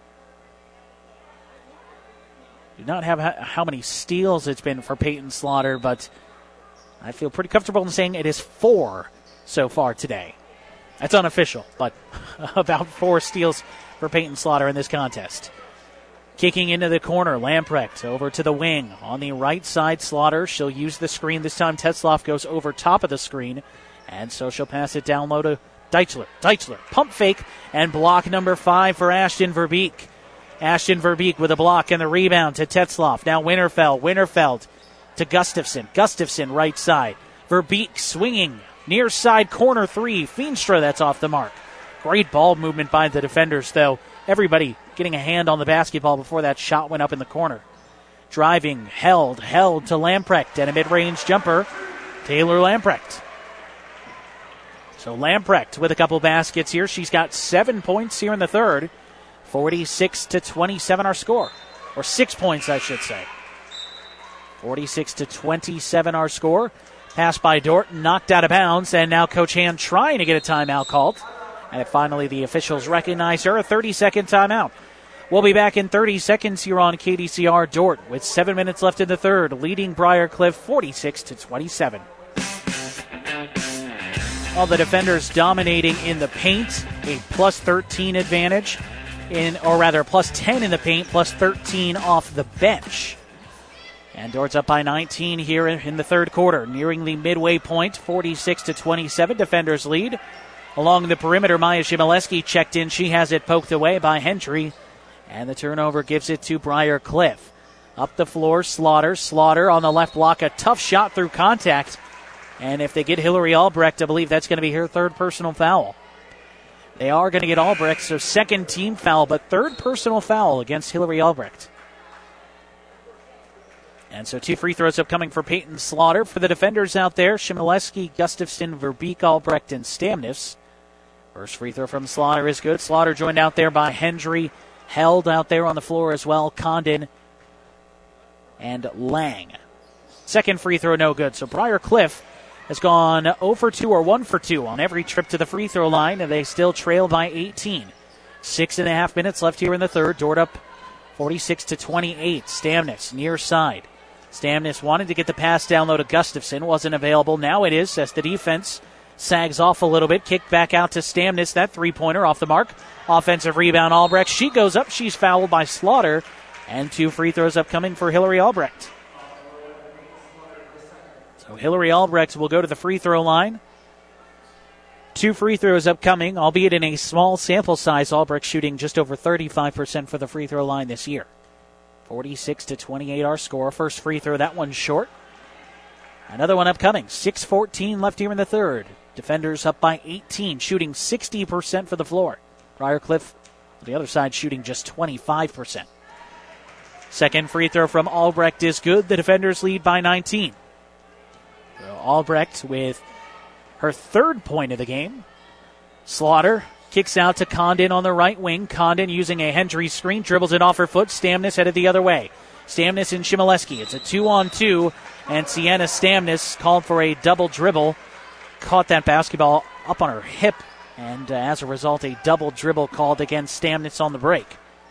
Do not have how many steals it's been for Peyton Slaughter, but I feel pretty comfortable in saying it is 4 so far today. That's unofficial, but about 4 steals for Peyton Slaughter in this contest. Kicking into the corner, Lamprecht over to the wing. On the right side, Slaughter. She'll use the screen. This time Tetzloff goes over top of the screen, and so she'll pass it down low to Deichler. Deichler, pump fake, and block number 5 for Ashton Verbeek. Ashton Verbeek with a block and the rebound to Tetzloff. Now Winterfeld. Winterfeld to Gustafson. Gustafson, right side. Verbeek swinging. Near side corner 3. Feenstra, that's off the mark. Great ball movement by the defenders, though. Everybody getting a hand on the basketball before that shot went up in the corner. Driving, held to Lamprecht, and a mid-range jumper, Taylor Lamprecht. So Lamprecht with a couple baskets here. She's got 7 points here in the third. 46-27 our score. Or 6 points, I should say. 46-27 our score. Pass by Dordt, knocked out of bounds, and now Coach Hand trying to get a timeout called And finally, the officials recognize her. A 30-second timeout. We'll be back in 30 seconds here on KDCR. Dordt with 7 minutes left in the third, leading Briar Cliff 46-27. All the defenders dominating in the paint, a plus 13 advantage, plus 10 in the paint, plus 13 off the bench. And Dordt's up by 19 here in the third quarter, nearing the midway point, 46-27. Defenders lead. Along the perimeter, Maya Shimileski checked in. She has it poked away by Hendry. And the turnover gives it to Briar Cliff. Up the floor, Slaughter. Slaughter on the left block. A tough shot through contact. And if they get Hillary Albrecht, I believe that's going to be her third personal foul. They are going to get Albrecht, so second team foul, but third personal foul against Hillary Albrecht. And so 2 free throws upcoming for Peyton Slaughter. For the defenders out there, Shimileski, Gustafson, Verbeek, Albrecht, and Stamnus. First free throw from Slaughter is good. Slaughter joined out there by Hendry. Held out there on the floor as well, Condon and Lang. Second free throw, no good. So Briar Cliff has gone 0 for 2 or 1 for 2 on every trip to the free throw line, and they still trail by 18. 6.5 minutes left here in the third. Dordt up 46-28. Stamnus near side. Stamnus wanted to get the pass down low to Gustafson. Wasn't available. Now it is as the defense sags off a little bit. Kick back out to Stamnus. That three-pointer off the mark. Offensive rebound, Albrecht. She goes up. She's fouled by Slaughter. And 2 free throws upcoming for Hillary Albrecht. So Hillary Albrecht will go to the free throw line. 2 free throws upcoming, albeit in a small sample size. Albrecht shooting just over 35% for the free throw line this year. 46-28 our score. First free throw, that one's short. Another one upcoming. 6:14 left here in the third. Defenders up by 18, shooting 60% for the floor. Briar Cliff, on the other side, shooting just 25%. Second free throw from Albrecht is good. The defenders lead by 19. So Albrecht with her third point of the game. Slaughter kicks out to Condon on the right wing. Condon using a Hendry screen, dribbles it off her foot. Stamnus headed the other way. Stamnus and Shimileski. It's a 2-on-2, and Sienna Stamnus called for a double dribble. Caught that basketball up on her hip, and as a result, a double dribble called against Stamnus on the break.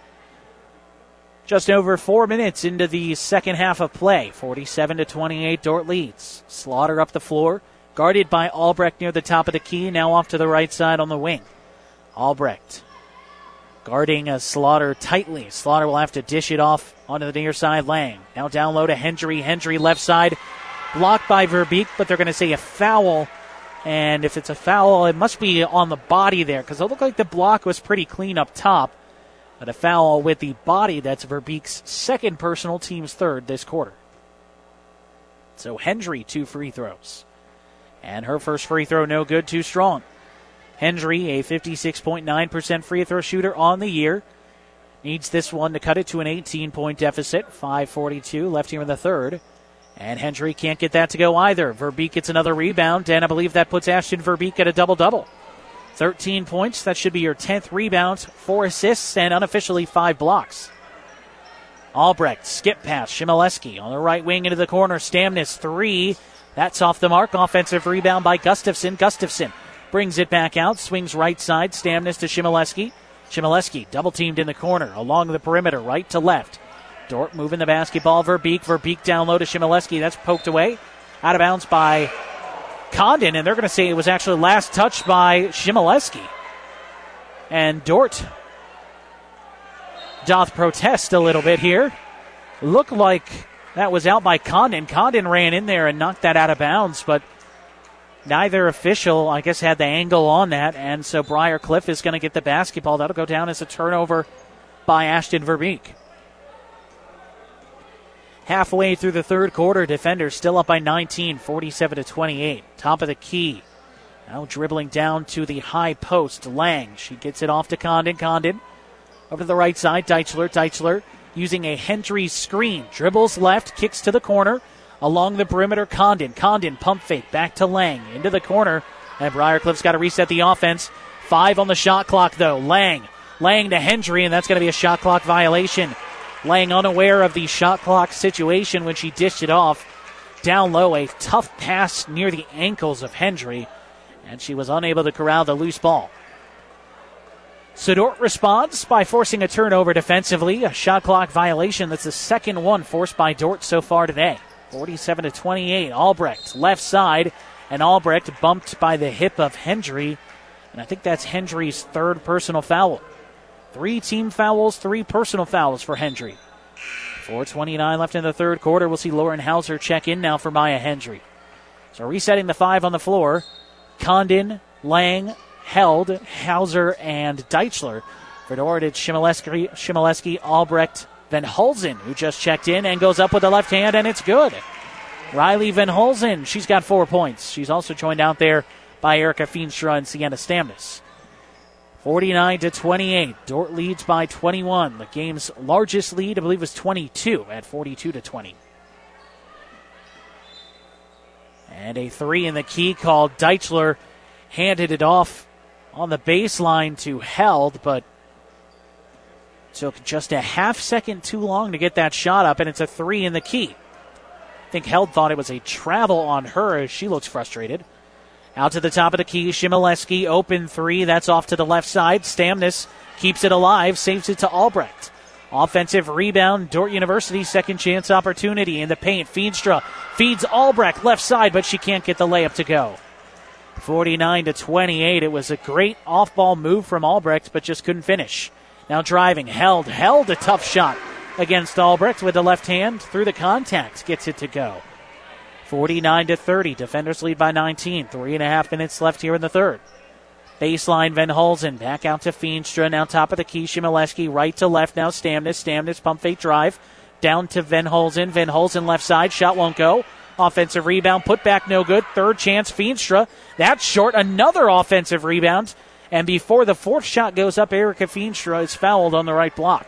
Just over 4 minutes into the second half of play. 47-28, Dordt leads. Slaughter up the floor, guarded by Albrecht near the top of the key, now off to the right side on the wing. Albrecht guarding Slaughter tightly. Slaughter will have to dish it off onto the near side lane. Now down low to Hendry. Hendry left side, blocked by Verbeek, but they're going to say a foul. And if it's a foul, it must be on the body there, because it looked like the block was pretty clean up top. But a foul with the body, that's Verbeek's second personal, team's third this quarter. So Hendry, 2 free throws. And her first free throw, no good, too strong. Hendry, a 56.9% free throw shooter on the year. Needs this one to cut it to an 18-point deficit. 5:42 left here in the third. And Hendry can't get that to go either. Verbeek gets another rebound, and I believe that puts Ashton Verbeek at a double-double. 13 points, that should be your 10th rebound, 4 assists, and unofficially 5 blocks. Albrecht, skip pass, Shimileski on the right wing into the corner. Stamnus, 3. That's off the mark. Offensive rebound by Gustafson. Gustafson brings it back out, swings right side. Stamnus to Shimileski. Shimileski double-teamed in the corner, along the perimeter, right to left. Dordt moving the basketball. Verbeek down low to Shimileski. That's poked away. Out of bounds by Condon, and they're going to say it was actually last touched by Shimileski. And Dordt doth protest a little bit here. Looked like that was out by Condon. Condon ran in there and knocked that out of bounds, but neither official, I guess, had the angle on that, and so Briar Cliff is going to get the basketball. That'll go down as a turnover by Ashton Verbeek. Halfway through the third quarter, defenders still up by 19, 47-28. Top of the key. Now dribbling down to the high post. Lang, she gets it off to Condon. Condon over to the right side. Deichler using a Hendry screen. Dribbles left, kicks to the corner. Along the perimeter, Condon pump fake, back to Lang, into the corner. And Briar Cliff's got to reset the offense. 5 on the shot clock, though. Lang to Hendry, and that's going to be a shot clock violation. Lang unaware of the shot clock situation when she dished it off. Down low, a tough pass near the ankles of Hendry, and she was unable to corral the loose ball. So Dordt responds by forcing a turnover defensively, a shot clock violation. That's the second one forced by Dordt so far today. 47-28. Albrecht left side, and Albrecht bumped by the hip of Hendry, and I think that's Hendry's third personal foul. 3 team fouls, 3 personal fouls for Hendry. 4:29 left in the third quarter. We'll see Lauren Hauser check in now for Maya Hendry. So resetting the 5 on the floor. Condon, Lang, Held, Hauser, and Deichler. For Dordt, it's Shimoleski, Albrecht, Van Hulsen, who just checked in and goes up with the left hand, and it's good. Riley Van Hulsen, she's got 4 points. She's also joined out there by Erica Feenstra and Sienna Stamnis. 49-28. Dordt leads by 21. The game's largest lead, I believe, was 22 at 42-20. And a 3 in the key called. Deichler handed it off on the baseline to Held, but took just a half second too long to get that shot up, and it's a 3 in the key. I think Held thought it was a travel on her as she looks frustrated. Out to the top of the key, Shimoleski, open 3, that's off to the left side. Stamnis keeps it alive, saves it to Albrecht. Offensive rebound, Dordt University, second chance opportunity in the paint. Feenstra feeds Albrecht left side, but she can't get the layup to go. 49-28. It was a great off-ball move from Albrecht, but just couldn't finish. Now driving, Held a tough shot against Albrecht with the left hand through the contact, gets it to go. 49-30. Defenders lead by 19. 3.5 minutes left here in the third. Baseline, Van Hulsen. Back out to Feenstra. Now top of the key, Shimoleski. Right to left now, Stamnis. Pump fake drive. Down to Van Hulsen. Van Hulsen left side. Shot won't go. Offensive rebound. Put back no good. Third chance, Feenstra. That's short. Another offensive rebound. And before the fourth shot goes up, Erica Feenstra is fouled on the right block.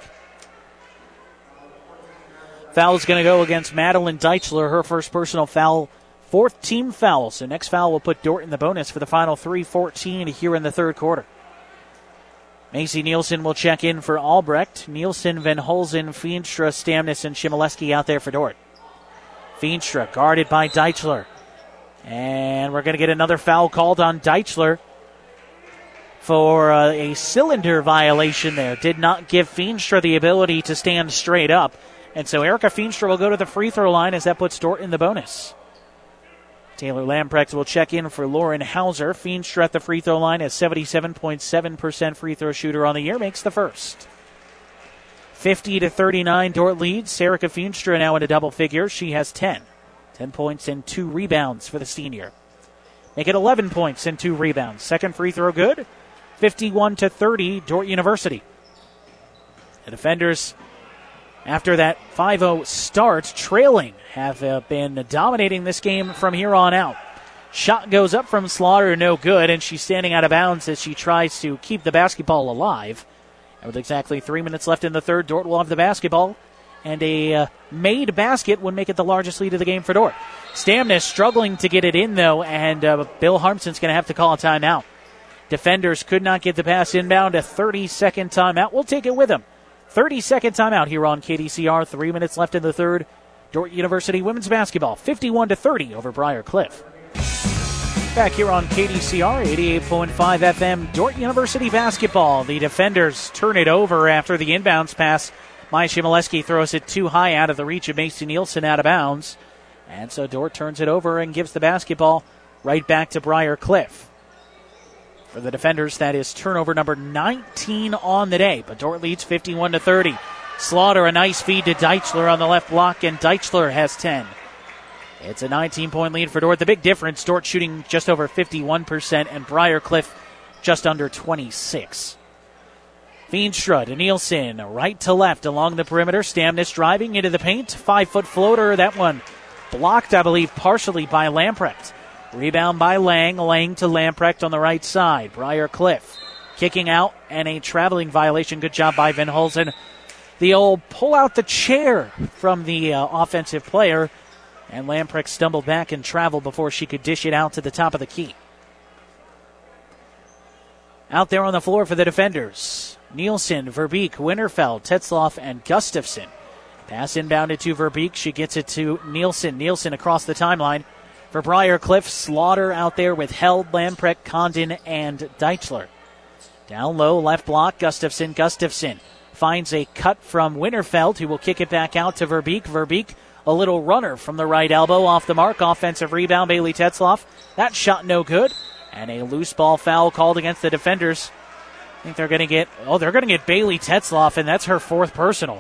Foul's going to go against Madeline Deichler, her first personal foul, 4th team foul. So next foul will put Dordt in the bonus for the final 3:14 here in the third quarter. Macy Nielsen will check in for Albrecht. Nielsen, Van Hulsen, Feenstra, Stamnis, and Shimoleski out there for Dordt. Feenstra guarded by Deichler. And we're going to get another foul called on Deichler for a cylinder violation there. Did not give Feenstra the ability to stand straight up. And so Erica Feenstra will go to the free throw line as that puts Dordt in the bonus. Taylor Lamprecht will check in for Lauren Hauser. Feenstra at the free throw line as 77.7% free throw shooter on the year, makes the first. 50-39, Dordt leads. Erica Feenstra now in a double figure. She has 10. 10 points and 2 rebounds for the senior. Make it 11 points and 2 rebounds. Second free throw good. 51-30, Dordt University. The defenders, after that 5-0 start, trailing, have been dominating this game from here on out. Shot goes up from Slaughter, no good, and she's standing out of bounds as she tries to keep the basketball alive. And with exactly 3 minutes left in the third, Dordt will have the basketball, and a made basket would make it the largest lead of the game for Dordt. Stamnis struggling to get it in, though, and Bill Harmson's going to have to call a timeout. Defenders could not get the pass inbound. A 30-second timeout. We'll take it with them. 30-second timeout here on KDCR. 3 minutes left in the third. Dordt University women's basketball 51-30 over Briar Cliff. Back here on KDCR 88.5 FM. Dordt University basketball. The defenders turn it over after the inbounds pass. Maya Shimoleski throws it too high out of the reach of Macy Nielsen out of bounds. And so Dordt turns it over and gives the basketball right back to Briar Cliff. For the defenders, that is turnover number 19 on the day. But Dordt leads 51-30. Slaughter, a nice feed to Deichler on the left block, and Deichler has 10. It's a 19-point lead for Dordt. The big difference, Dordt shooting just over 51% and Briar Cliff just under 26. Feenstra to Nielsen, right to left along the perimeter. Stamnis driving into the paint. 5-foot floater. That one blocked, I believe, partially by Lamprecht. Rebound by Lang. Lang to Lamprecht on the right side. Briar Cliff kicking out and a traveling violation. Good job by Van Hulsen. The old pull out the chair from the offensive player. And Lamprecht stumbled back and traveled before she could dish it out to the top of the key. Out there on the floor for the defenders, Nielsen, Verbeek, Winterfeld, Tetzloff, and Gustafson. Pass inbounded to Verbeek. She gets it to Nielsen. Nielsen across the timeline. For Briar Cliff, Slaughter out there with Held, Lamprecht, Condon, and Deichler. Down low, left block, Gustafson. Gustafson finds a cut from Winterfeld, who will kick it back out to Verbeek. Verbeek, a little runner from the right elbow off the mark. Offensive rebound, Bailey Tetzloff. That shot no good. And a loose ball foul called against the defenders. I think they're going to get Bailey Tetzloff, and that's her fourth personal.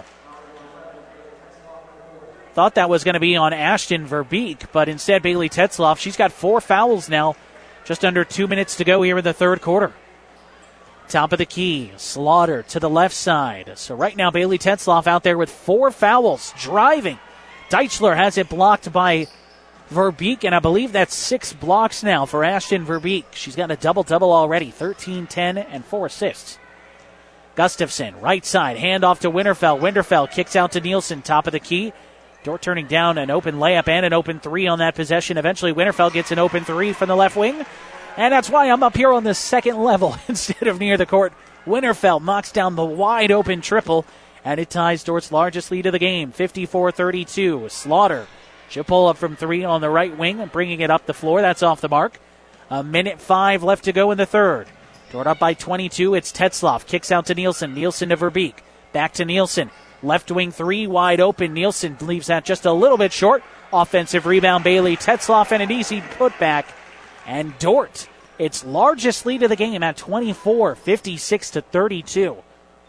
Thought that was going to be on Ashton Verbeek, but instead Bailey Tetzloff. She's got 4 fouls now. Just under 2 minutes to go here in the third quarter. Top of the key, Slaughter to the left side. So right now Bailey Tetzloff out there with 4 fouls, driving. Deichler has it blocked by Verbeek, and I believe that's 6 blocks now for Ashton Verbeek. She's got a double-double already, 13, 10, and 4 assists. Gustafson, right side, handoff to Winterfeld. Winterfeld kicks out to Nielsen, top of the key. Dort turning down an open layup and an open 3 on that possession. Eventually Winterfeld gets an open 3 from the left wing. And that's why I'm up here on the second level instead of near the court. Winterfeld knocks down the wide open triple, and it ties Dort's largest lead of the game, 54-32. Slaughter, she'll pull up from 3 on the right wing, bringing it up the floor. That's off the mark. 1:05 left to go in the third. Dort up by 22. It's Tetzloff. Kicks out to Nielsen. Nielsen to Verbeek. Back to Nielsen. Left wing 3 wide open. Nielsen leaves that just a little bit short. Offensive rebound, Bailey Tetzloff, and an easy putback. And Dort, its largest lead of the game at 24, 56-32.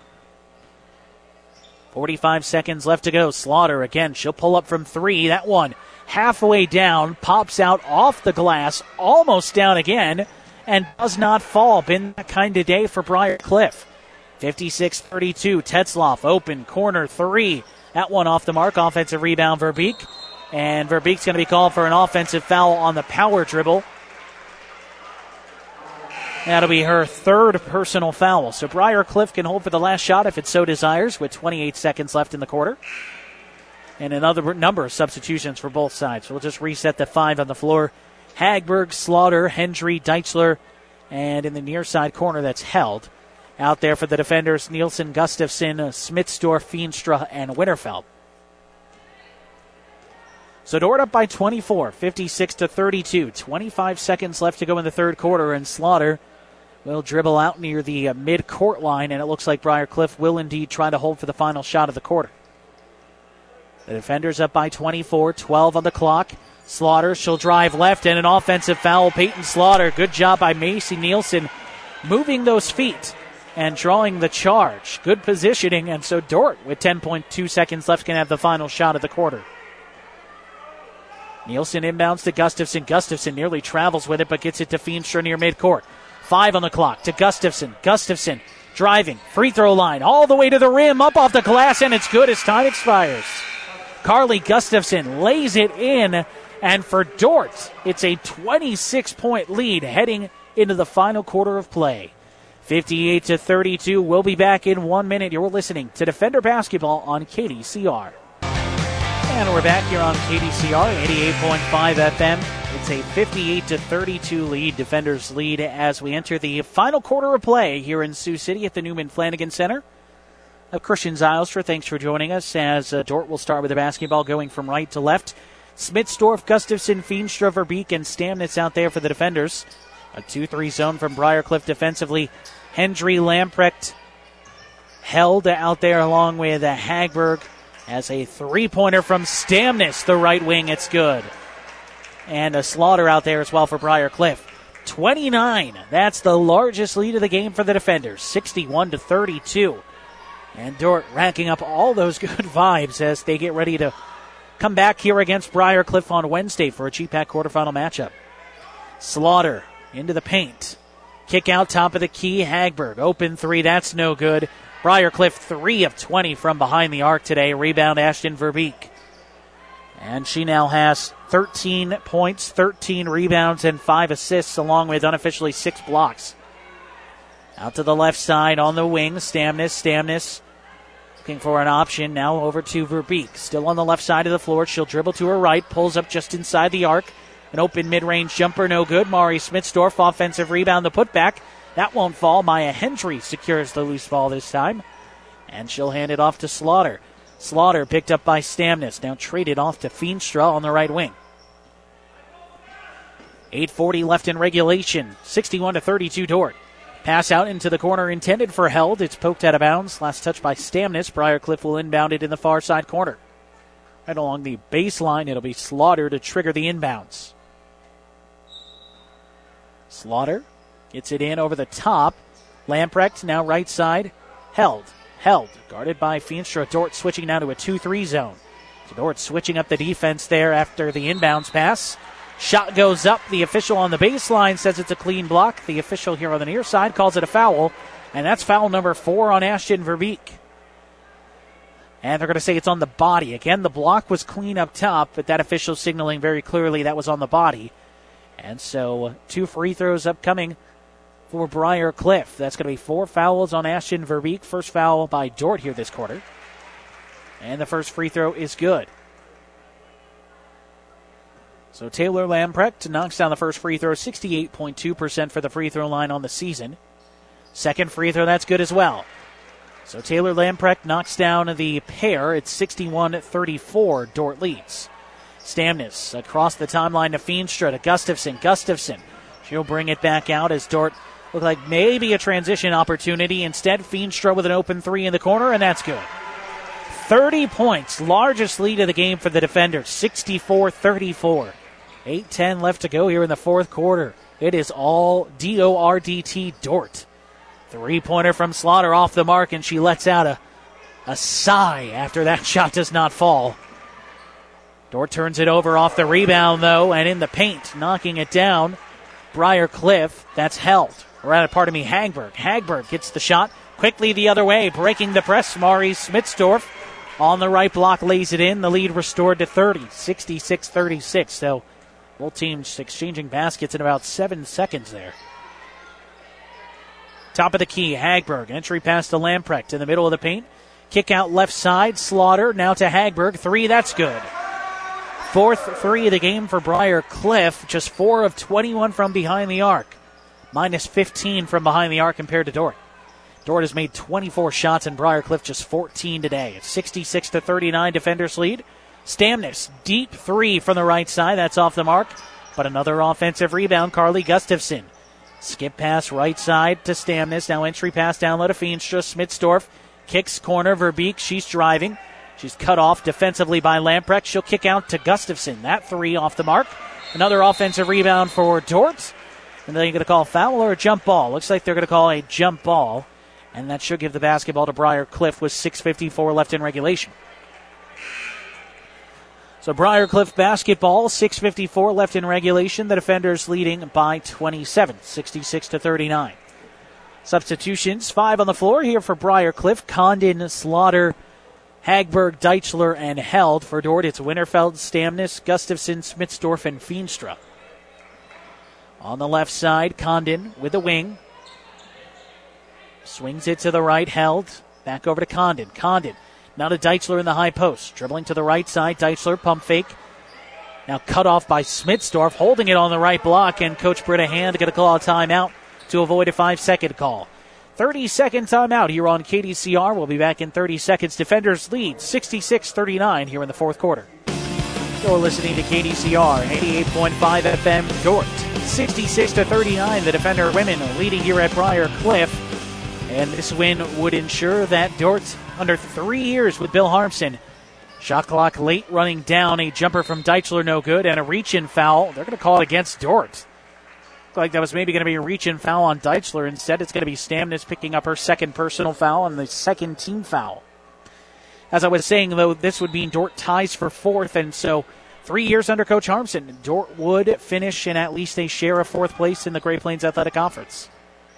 45 seconds left to go. Slaughter again. She'll pull up from 3. That one halfway down, pops out off the glass, almost down again, and does not fall. Been that kind of day for Briar Cliff. 56-32. Tetzloff open corner 3. That one off the mark. Offensive rebound, Verbeek. And Verbeek's going to be called for an offensive foul on the power dribble. That'll be her third personal foul. So Briar Cliff can hold for the last shot if it so desires, with 28 seconds left in the quarter. And another number of substitutions for both sides. So we'll just reset the 5 on the floor. Hagberg, Slaughter, Hendry, Deichler, and in the near side corner that's held. Out there for the defenders, Nielsen, Gustafson, Smitsdorf, Feenstra, and Winterfeld. So Dort up by 24, 56-32. 25 seconds left to go in the third quarter, and Slaughter will dribble out near the mid-court line, and it looks like Briar Cliff will indeed try to hold for the final shot of the quarter. The defenders up by 24, 12 on the clock. Slaughter, she'll drive left, and an offensive foul. Peyton Slaughter, good job by Macy Nielsen moving those feet and drawing the charge. Good positioning, and so Dort, with 10.2 seconds left, can have the final shot of the quarter. Nielsen inbounds to Gustafson. Gustafson nearly travels with it, but gets it to Feenstra near midcourt. 5 on the clock to Gustafson. Gustafson driving, free throw line, all the way to the rim, up off the glass, and it's good as time expires. Carly Gustafson lays it in, and for Dort, it's a 26-point lead heading into the final quarter of play. 58-32. We'll be back in 1 minute. You're listening to Defender Basketball on KDCR. And we're back here on KDCR, 88.5 FM. It's a 58-32 lead, Defenders lead, as we enter the final quarter of play here in Sioux City at the Newman Flanagan Center. Christian Zylstra, thanks for joining us, as Dort will start with the basketball going from right to left. Smitsdorf, Gustafson, Feenstra, Verbeek, and Stamnitz out there for the defenders. A 2-3 zone from Briar Cliff defensively. Hendry Lamprecht held out there along with Hagberg. As a three-pointer from Stamnitz, the right wing, it's good. And a Slaughter out there as well for Briar Cliff. 29, that's the largest lead of the game for the defenders, 61-32. And Dort racking up all those good vibes as they get ready to come back here against Briar Cliff on Wednesday for a GPAC quarterfinal matchup. Slaughter into the paint. Kick out top of the key, Hagberg. Open 3, that's no good. Briar Cliff 3 of 20 from behind the arc today. Rebound Ashton Verbeek. And she now has 13 points, 13 rebounds, and 5 assists, along with unofficially 6 blocks. Out to the left side on the wing, Stamnitz looking for an option. Now over to Verbeek. Still on the left side of the floor. She'll dribble to her right, pulls up just inside the arc. An open mid-range jumper, no good. Mari Smitsdorf, offensive rebound, the putback. That won't fall. Maya Hendry secures the loose ball this time. And she'll hand it off to Slaughter. Slaughter picked up by Stamnitz. Now traded off to Feenstra on the right wing. 8:40 left in regulation. 61-32 Dort. Pass out into the corner intended for Held. It's poked out of bounds. Last touch by Stamnis. Briarcliff will inbound it in the far side corner. Right along the baseline, it'll be Slaughter to trigger the inbounds. Slaughter gets it in over the top. Lamprecht now right side. Held. Guarded by Feenstra. Dort switching now to a 2-3 zone. So Dort switching up the defense there after the inbounds pass. Shot goes up. The official on the baseline says it's a clean block. The official here on the near side calls it a foul. And that's foul number 4 on Ashton Verbeek. And they're going to say it's on the body. Again, the block was clean up top, but that official signaling very clearly that was on the body. And so 2 free throws upcoming for Briarcliff. That's going to be 4 fouls on Ashton Verbeek. First foul by Dort here this quarter. And the first free throw is good. So Taylor Lamprecht knocks down the first free throw, 68.2% for the free throw line on the season. Second free throw, that's good as well. So Taylor Lamprecht knocks down the pair. It's 61-34. Dort leads. Stamnis across the timeline to Feenstra to Gustafson. She'll bring it back out as Dort looked like maybe a transition opportunity. Instead, Feenstra with an open 3 in the corner, and that's good. 30 points, largest lead of the game for the defenders, 64-34. 8:10 left to go here in the fourth quarter. It is all D-O-R-D-T Dort. 3-pointer from Slaughter off the mark, and she lets out a sigh after that shot does not fall. Dort turns it over off the rebound, though, and in the paint, knocking it down. Briarcliff, that's Held. Hagberg. Hagberg gets the shot. Quickly the other way, breaking the press. Mari Smitsdorf on the right block lays it in. The lead restored to 30, 66-36. So both teams exchanging baskets in about 7 seconds there. Top of the key, Hagberg. Entry pass to Lamprecht in the middle of the paint. Kick out left side, Slaughter. Now to Hagberg. 3, that's good. Fourth 3 of the game for Briarcliff. Just 4 of 21 from behind the arc. Minus 15 from behind the arc compared to Dort. Dort has made 24 shots and Briarcliff just 14 today. It's 66-39 defenders lead. Stamnis, deep 3 from the right side. That's off the mark. But another offensive rebound, Carly Gustafson. Skip pass right side to Stamnis. Now entry pass down low to Feenstra. Smitsdorf kicks corner. Verbeek, she's driving. She's cut off defensively by Lamprecht. She'll kick out to Gustafson. That 3 off the mark. Another offensive rebound for Dort. And they're going to call a foul or a jump ball. Looks like they're going to call a jump ball. And that should give the basketball to Briarcliff with 6:54 left in regulation. So Briarcliff basketball, 6:54 left in regulation. The defenders leading by 27, 66-39. Substitutions, 5 on the floor here for Briarcliff. Condon, Slaughter, Hagberg, Deichler, and Held. For Dort, it's Winterfeld, Stamnis, Gustafson, Smitsdorf, and Feenstra. On the left side, Condon with the wing. Swings it to the right, Held. Back over to Condon. Condon now to Deichler in the high post. Dribbling to the right side, Deichler, pump fake. Now cut off by Smitsdorf, holding it on the right block, and Coach Britta Hand going to call a timeout to avoid a 5-second call. 30-second timeout here on KDCR. We'll be back in 30 seconds. Defenders lead 66-39 here in the fourth quarter. You're listening to KDCR, 88.5 FM Dort. 66-39, the defender women leading here at Briarcliff. And this win would ensure that Dort, under 3 years with Bill Harmson, shot clock late running down, a jumper from Deichler no good, and a reach-in foul. They're going to call it against Dort. Looked like that was maybe going to be a reach-in foul on Deichler. Instead, it's going to be Stamnis picking up her second personal foul and the second team foul. As I was saying, though, this would mean Dort ties for 4th, and so 3 years under Coach Harmson, Dort would finish in at least a share of 4th place in the Great Plains Athletic Conference.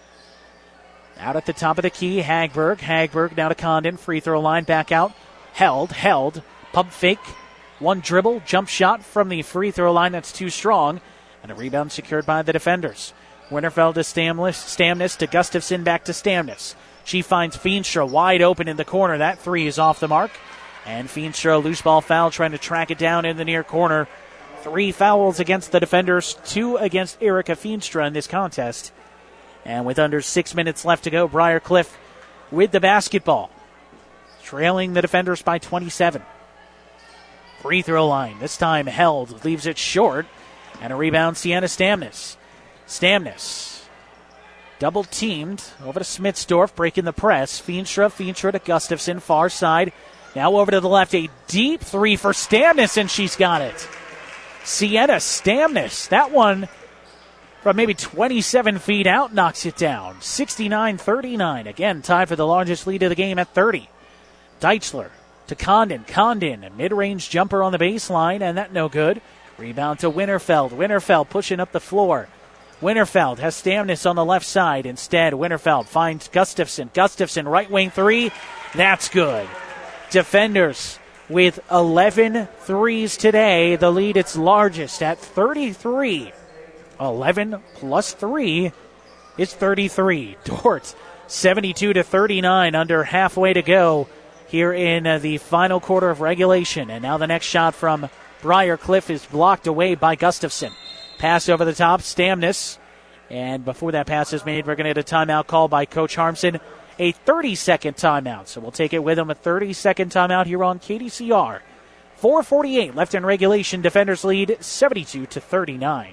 Out at the top of the key, Hagberg. Hagberg now to Condon. Free throw line back out. Held. Pump fake. One dribble. Jump shot from the free throw line. That's too strong. And a rebound secured by the defenders. Winterfeld to Stamnis to Gustafson, back to Stamnis. She finds Feenstra wide open in the corner. That 3 is off the mark. And Feenstra, loose ball foul, trying to track it down in the near corner. 3 fouls against the defenders, 2 against Erica Feenstra in this contest. And with under 6 minutes left to go, Briarcliff with the basketball, trailing the defenders by 27. Free throw line, this time Held, leaves it short. And a rebound, Sienna Stamnis. Stamnis Double teamed over to Smitsdorf, breaking the press. Feenstra to Gustafson, far side. Now over to the left, a deep three for Stamnus, and she's got it. Sienna Stamnus, that one from maybe 27 feet out knocks it down. 69-39. Again, tied for the largest lead of the game at 30. Deichler to Condon. Condon, a mid-range jumper on the baseline, and that no good. Rebound to Winterfeld. Winterfeld pushing up the floor. Winterfeld has Stamnus on the left side. Instead, Winterfeld finds Gustafson. Gustafson, right wing three. That's good. Defenders with 11 threes today. The lead, its largest at 33. 11 plus 3 is 33. Dort, 72-39, under halfway to go here in the final quarter of regulation. And now the next shot from Briar Cliff is blocked away by Gustafson. Pass over the top, Stamnus. And before that pass is made, we're going to get a timeout call by Coach Harmson. A 30-second timeout. So we'll take it with him, a 30-second timeout here on KDCR. 4:48 left in regulation. Defenders lead 72-39.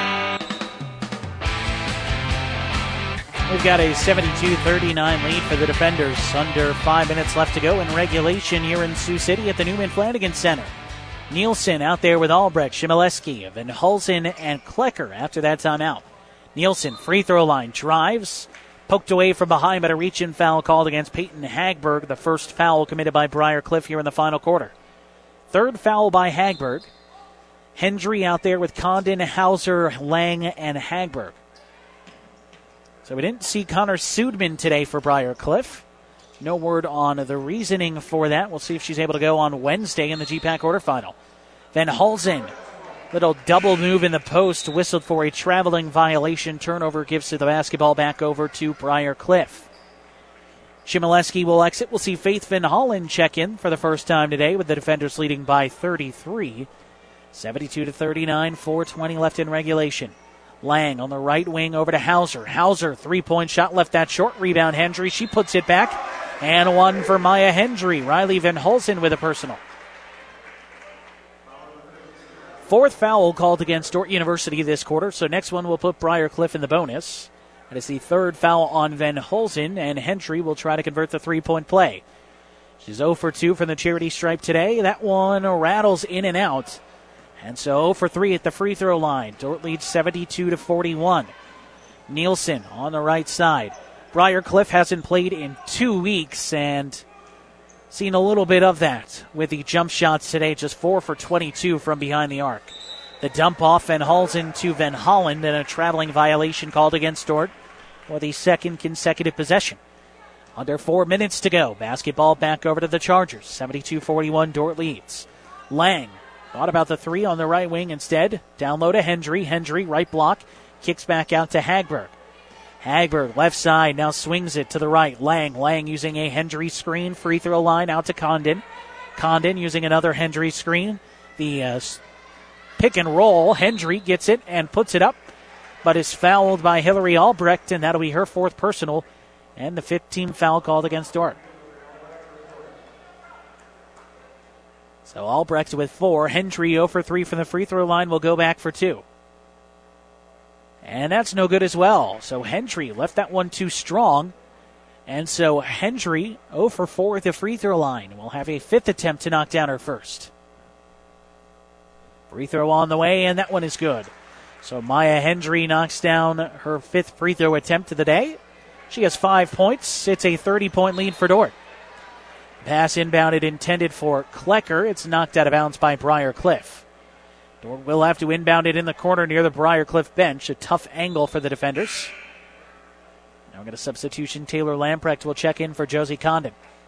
We've got a 72-39 lead for the Defenders. Under 5 minutes left to go in regulation here in Sioux City at the Newman Flanagan Center. Nielsen out there with Albrecht, Shimileski, Van Hulsen, and Klecker after that timeout. Nielsen, free throw line, drives, poked away from behind, but a reach-in foul called against Peyton Hagberg, the first foul committed by Briar Cliff here in the final quarter. Third foul by Hagberg. Hendry out there with Condon, Hauser, Lang, and Hagberg. So we didn't see Connor Sudman today for Briar Cliff. No word on the reasoning for that. We'll see if she's able to go on Wednesday in the GPAC quarterfinal. Van Hulsen, little double move in the post, whistled for a traveling violation. Turnover gives the basketball back over to Briar Cliff. Shimileski will exit. We'll see Faith Van Hollen check in for the first time today with the Defenders leading by 33. 72-39, 4:20 left in regulation. Lang on the right wing over to Hauser. Hauser, three-point shot, left that short. Rebound Hendry. She puts it back. And one for Maya Hendry. Riley Van Hulsen with a personal. Fourth foul called against Dordt University this quarter, so next one will put Briar Cliff in the bonus. That is the third foul on Van Hulsen, and Hendry will try to convert the three-point play. She's 0 for 2 from the charity stripe today. That one rattles in and out. And so 0 for 3 at the free throw line. Dordt leads 72-41. Nielsen on the right side. Briar Cliff hasn't played in 2 weeks and seen a little bit of that with the jump shots today. Just 4 for 22 from behind the arc. The dump off Van Hulsen to Van Hollen, and a traveling violation called against Dordt for the second consecutive possession. Under 4 minutes to go. Basketball back over to the Chargers. 72-41, Dordt leads. Lang thought about the three on the right wing instead. Down low to Hendry. Hendry, right block. Kicks back out to Hagberg. Hagberg, left side, now swings it to the right. Lang using a Hendry screen. Free throw line out to Condon. Condon using another Hendry screen. The pick and roll. Hendry gets it and puts it up, but is fouled by Hillary Albrecht, and that'll be her fourth personal, and the 15th foul called against Dordt. So Albrecht with 4. Hendry 0 for 3 from the free throw line, will go back for 2. And that's no good as well. So Hendry left that one too strong. And so Hendry 0 for 4 at the free throw line. Will have a 5th attempt to knock down her first. Free throw on the way, and that one is good. So Maya Hendry knocks down her 5th free throw attempt of the day. She has 5 points. It's a 30-point lead for Dordt. Pass inbounded, intended for Klecker. It's knocked out of bounds by Briar Cliff. Dordt will have to inbound it in the corner near the Briar Cliff bench. A tough angle for the defenders. Now we're going to substitution. Taylor Lamprecht will check in for Josie Condon.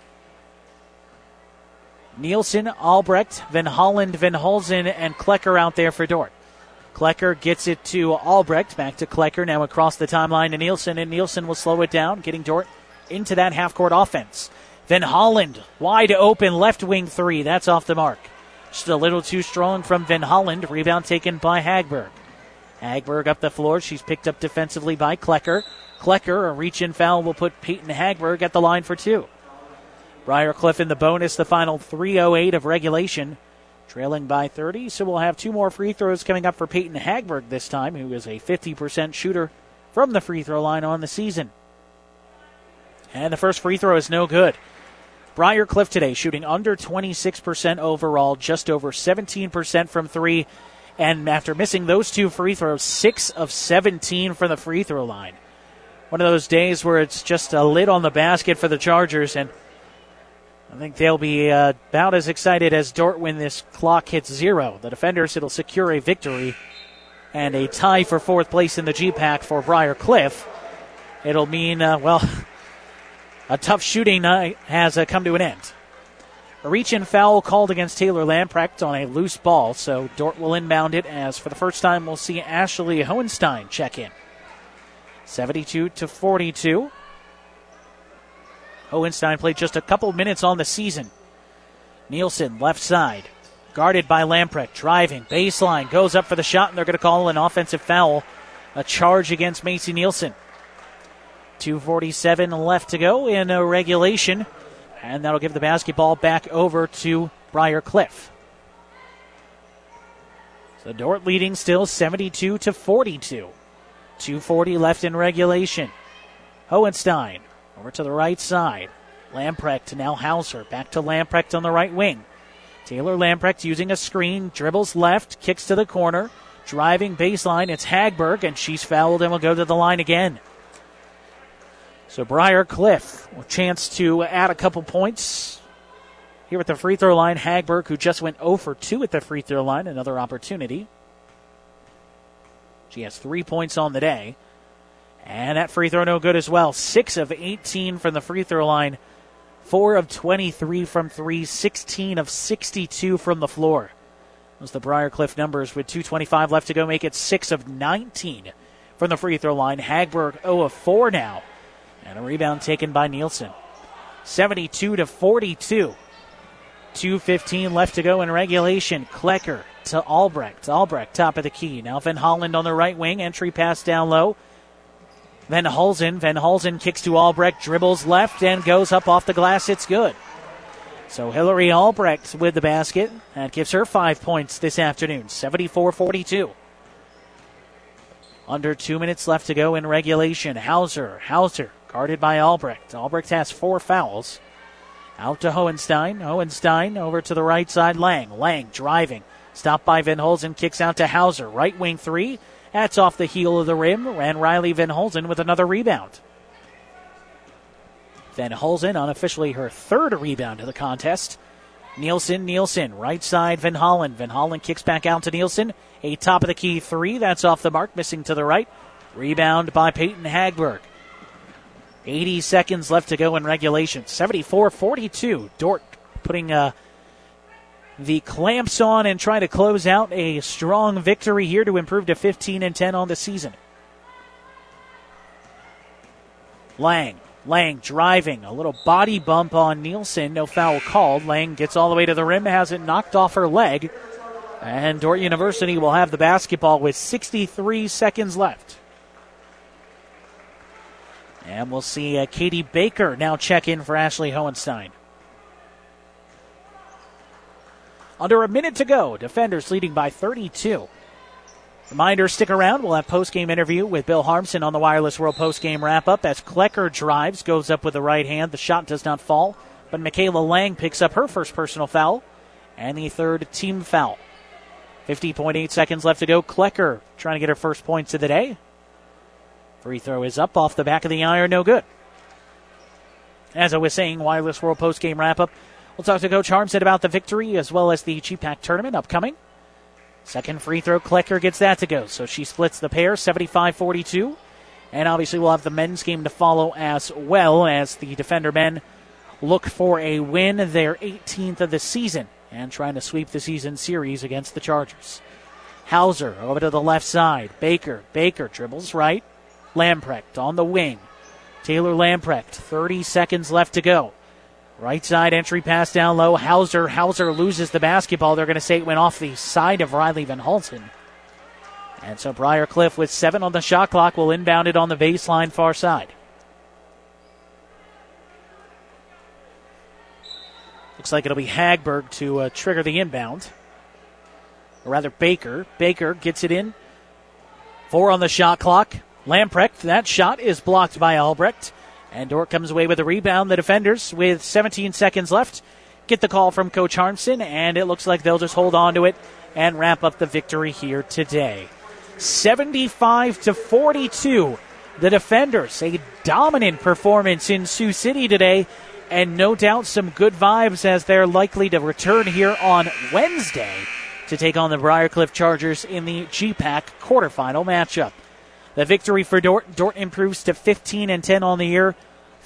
Nielsen, Albrecht, Van Hollen, Van Hulsen, and Klecker out there for Dordt. Klecker gets it to Albrecht. Back to Klecker. Now across the timeline to Nielsen, and Nielsen will slow it down, getting Dordt into that half-court offense. Van Hollen, wide open, left wing three. That's off the mark. Just a little too strong from Van Hollen. Rebound taken by Hagberg. Hagberg up the floor. She's picked up defensively by Klecker. Klecker, a reach-in foul, will put Peyton Hagberg at the line for 2. Briar Cliff in the bonus, the final 3:08 of regulation, trailing by 30. So we'll have 2 more free throws coming up for Peyton Hagberg this time, who is a 50% shooter from the free throw line on the season. And the first free throw is no good. Briar Cliff today shooting under 26% overall, just over 17% from three. And after missing those two free throws, 6 of 17 from the free throw line. One of those days where it's just a lid on the basket for the Chargers, and I think they'll be about as excited as Dordt when this clock hits 0. The defenders, it'll secure a victory and a tie for fourth place in the GPAC for Briar Cliff. It'll mean, a tough shooting night has come to an end. A reach-in foul called against Taylor Lamprecht on a loose ball, so Dordt will inbound it as for the first time we'll see Ashley Hohenstein check in. 72-42. Hohenstein played just a couple minutes on the season. Nielsen, left side, guarded by Lamprecht, driving, baseline, goes up for the shot, and they're going to call an offensive foul, a charge against Macy Nielsen. 2:47 left to go in regulation, and that'll give the basketball back over to Briar Cliff. So Dordt leading still 72-42. 2:40 left in regulation. Hohenstein over to the right side. Lamprecht to now Hauser. Back to Lamprecht on the right wing. Taylor Lamprecht using a screen. Dribbles left. Kicks to the corner. Driving baseline. It's Hagberg, and she's fouled and will go to the line again. So Briar Cliff with a chance to add a couple points. Here at the free throw line, Hagberg, who just went 0 for 2 at the free throw line. Another opportunity. She has 3 points on the day. And that free throw no good as well. 6 of 18 from the free throw line. 4 of 23 from 3. 16 of 62 from the floor. Those the Briar Cliff numbers with 2:25 left to go make it 6 of 19 from the free throw line. Hagberg 0 of 4 now. And a rebound taken by Nielsen. 72-42. 2:15 left to go in regulation. Klecker to Albrecht. Albrecht top of the key. Now Van Holland on the right wing. Entry pass down low. Van Hulsen. Van Hulsen kicks to Albrecht. Dribbles left and goes up off the glass. It's good. So Hillary Albrecht with the basket. That gives her 5 points this afternoon. 74-42. Under 2 minutes left to go in regulation. Hauser guarded by Albrecht. Albrecht has 4 fouls. Out to Hohenstein. Hohenstein over to the right side. Lang driving. Stopped by Van Hulsen. Kicks out to Hauser. Right wing 3. That's off the heel of the rim. And Riley Van Hulsen with another rebound. Van Hulsen unofficially her 3rd rebound of the contest. Nielsen. Right side Van Hollen. Van Hollen kicks back out to Nielsen. A top of the key 3. That's off the mark. Missing to the right. Rebound by Peyton Hagberg. 80 seconds left to go in regulation. 74-42. Dordt putting the clamps on and trying to close out a strong victory here to improve to 15-10 on the season. Lang driving. A little body bump on Nielsen. No foul called. Lang gets all the way to the rim. Has it knocked off her leg. And Dordt University will have the basketball with 63 seconds left. And we'll see Katie Baker now check in for Ashley Hohenstein. Under a minute to go. Defenders leading by 32. Reminder, stick around. We'll have post-game interview with Bill Harmson on the Wireless World post-game wrap-up as Klecker drives, goes up with the right hand. The shot does not fall, but Michaela Lang picks up her first personal foul and the 3rd team foul. 50.8 seconds left to go. Klecker trying to get her first points of the day. Free throw is up off the back of the iron, no good. As I was saying, Wireless World post-game wrap-up. We'll talk to Coach Harmson about the victory as well as the GPAC tournament upcoming. Second free throw, Klecker gets that to go. So she splits the pair, 75-42. And obviously we'll have the men's game to follow as well as the Defender men look for a win, their 18th of the season, and trying to sweep the season series against the Chargers. Hauser over to the left side. Baker dribbles right. Lamprecht on the wing. Taylor Lamprecht, 30 seconds left to go. Right side entry pass down low. Hauser loses the basketball. They're going to say it went off the side of Riley Van Hulsen. And so Briar Cliff with 7 on the shot clock will inbound it on the baseline far side. Looks like it'll be Hagberg to trigger the inbound. Or rather Baker. Baker gets it in. 4 on the shot clock. Lamprecht, that shot is blocked by Albrecht. And Dordt comes away with a rebound. The defenders, with 17 seconds left, get the call from Coach Harmson, and it looks like they'll just hold on to it and wrap up the victory here today. 75-42. The defenders, a dominant performance in Sioux City today, and no doubt some good vibes as they're likely to return here on Wednesday to take on the Briarcliff Chargers in the GPAC quarterfinal matchup. The victory for Dordt. Dordt improves to 15-10 on the year,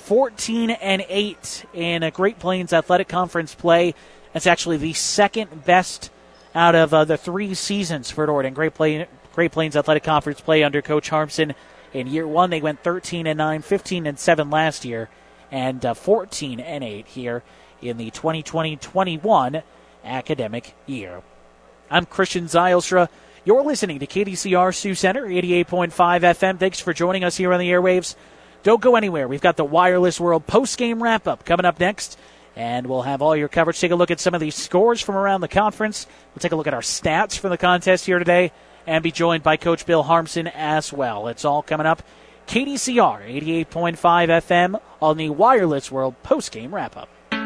14-8 in a Great Plains Athletic Conference play. That's actually the second best out of the 3 seasons for Dordt in Great Plains Athletic Conference play under Coach Harmson. In year 1, they went 13-9, 15-7 last year, and 14-8 here in the 2020-21 academic year. I'm Christian Zylstra. You're listening to KDCR Sioux Center, 88.5 FM. Thanks for joining us here on the airwaves. Don't go anywhere. We've got the Wireless World post-game wrap-up coming up next, and we'll have all your coverage. Take a look at some of these scores from around the conference. We'll take a look at our stats from the contest here today, and be joined by Coach Bill Harmson as well. It's all coming up. KDCR 88.5 FM on the Wireless World postgame wrap-up.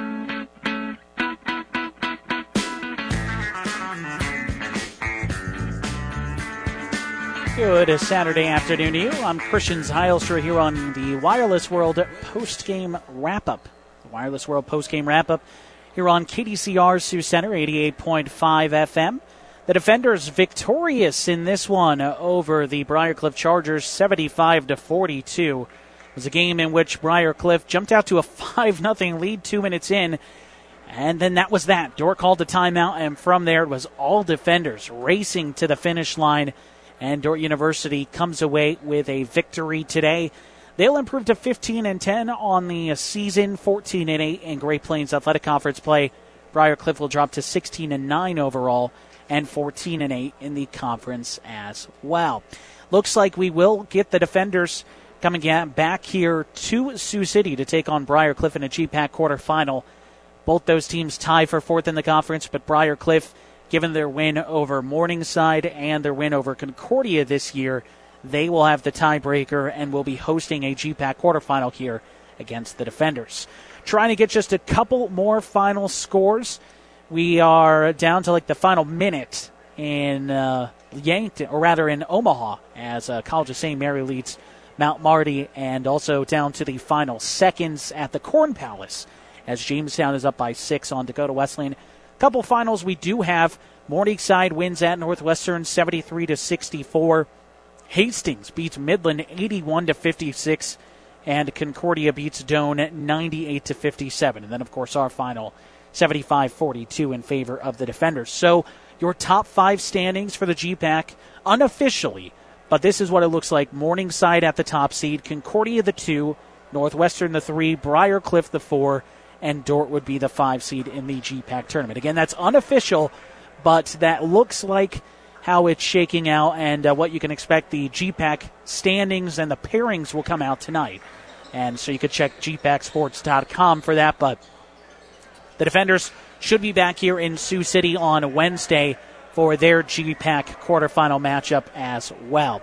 Good Saturday afternoon to you. I'm Christian Zylstra here on the Wireless World postgame wrap-up. The Wireless World postgame wrap-up here on KDCR Sioux Center 88.5 FM. The defenders victorious in this one over the Briarcliff Chargers, 75-42. It was a game in which Briarcliff jumped out to a 5-0 lead 2 minutes in, and then that was that. Dordt called a timeout, and from there it was all defenders racing to the finish line, and Dordt University comes away with a victory today. They'll improve to 15-10 on the season, 14-8 in Great Plains Athletic Conference play. Briarcliff will drop to 16-9 overall, and 14-8 in the conference as well. Looks like we will get the defenders coming back here to Sioux City to take on Briarcliff in a GPAC quarterfinal. Both those teams tie for 4th in the conference, but Briarcliff, given their win over Morningside and their win over Concordia this year, they will have the tiebreaker and will be hosting a GPAC quarterfinal here against the defenders. Trying to get just a couple more final scores. We are down to like the final minute in Yankton, or rather in Omaha, as College of St. Mary leads Mount Marty, and also down to the final seconds at the Corn Palace as Jamestown is up by 6 on Dakota Wesleyan. Couple finals we do have. Morningside wins at Northwestern 73-64. Hastings beats Midland 81-56, and Concordia beats Doane 98-57. And then, of course, our final 75-42 in favor of the defenders. So your top 5 standings for the GPAC unofficially, but this is what it looks like. Morningside at the top seed, Concordia the 2, Northwestern the 3, Briarcliff the 4, and Dordt would be the 5 seed in the GPAC tournament. Again, that's unofficial, but that looks like how it's shaking out and what you can expect. The GPAC standings and the pairings will come out tonight. And so you could check gpacsports.com for that, but the defenders should be back here in Sioux City on Wednesday for their GPAC quarterfinal matchup as well.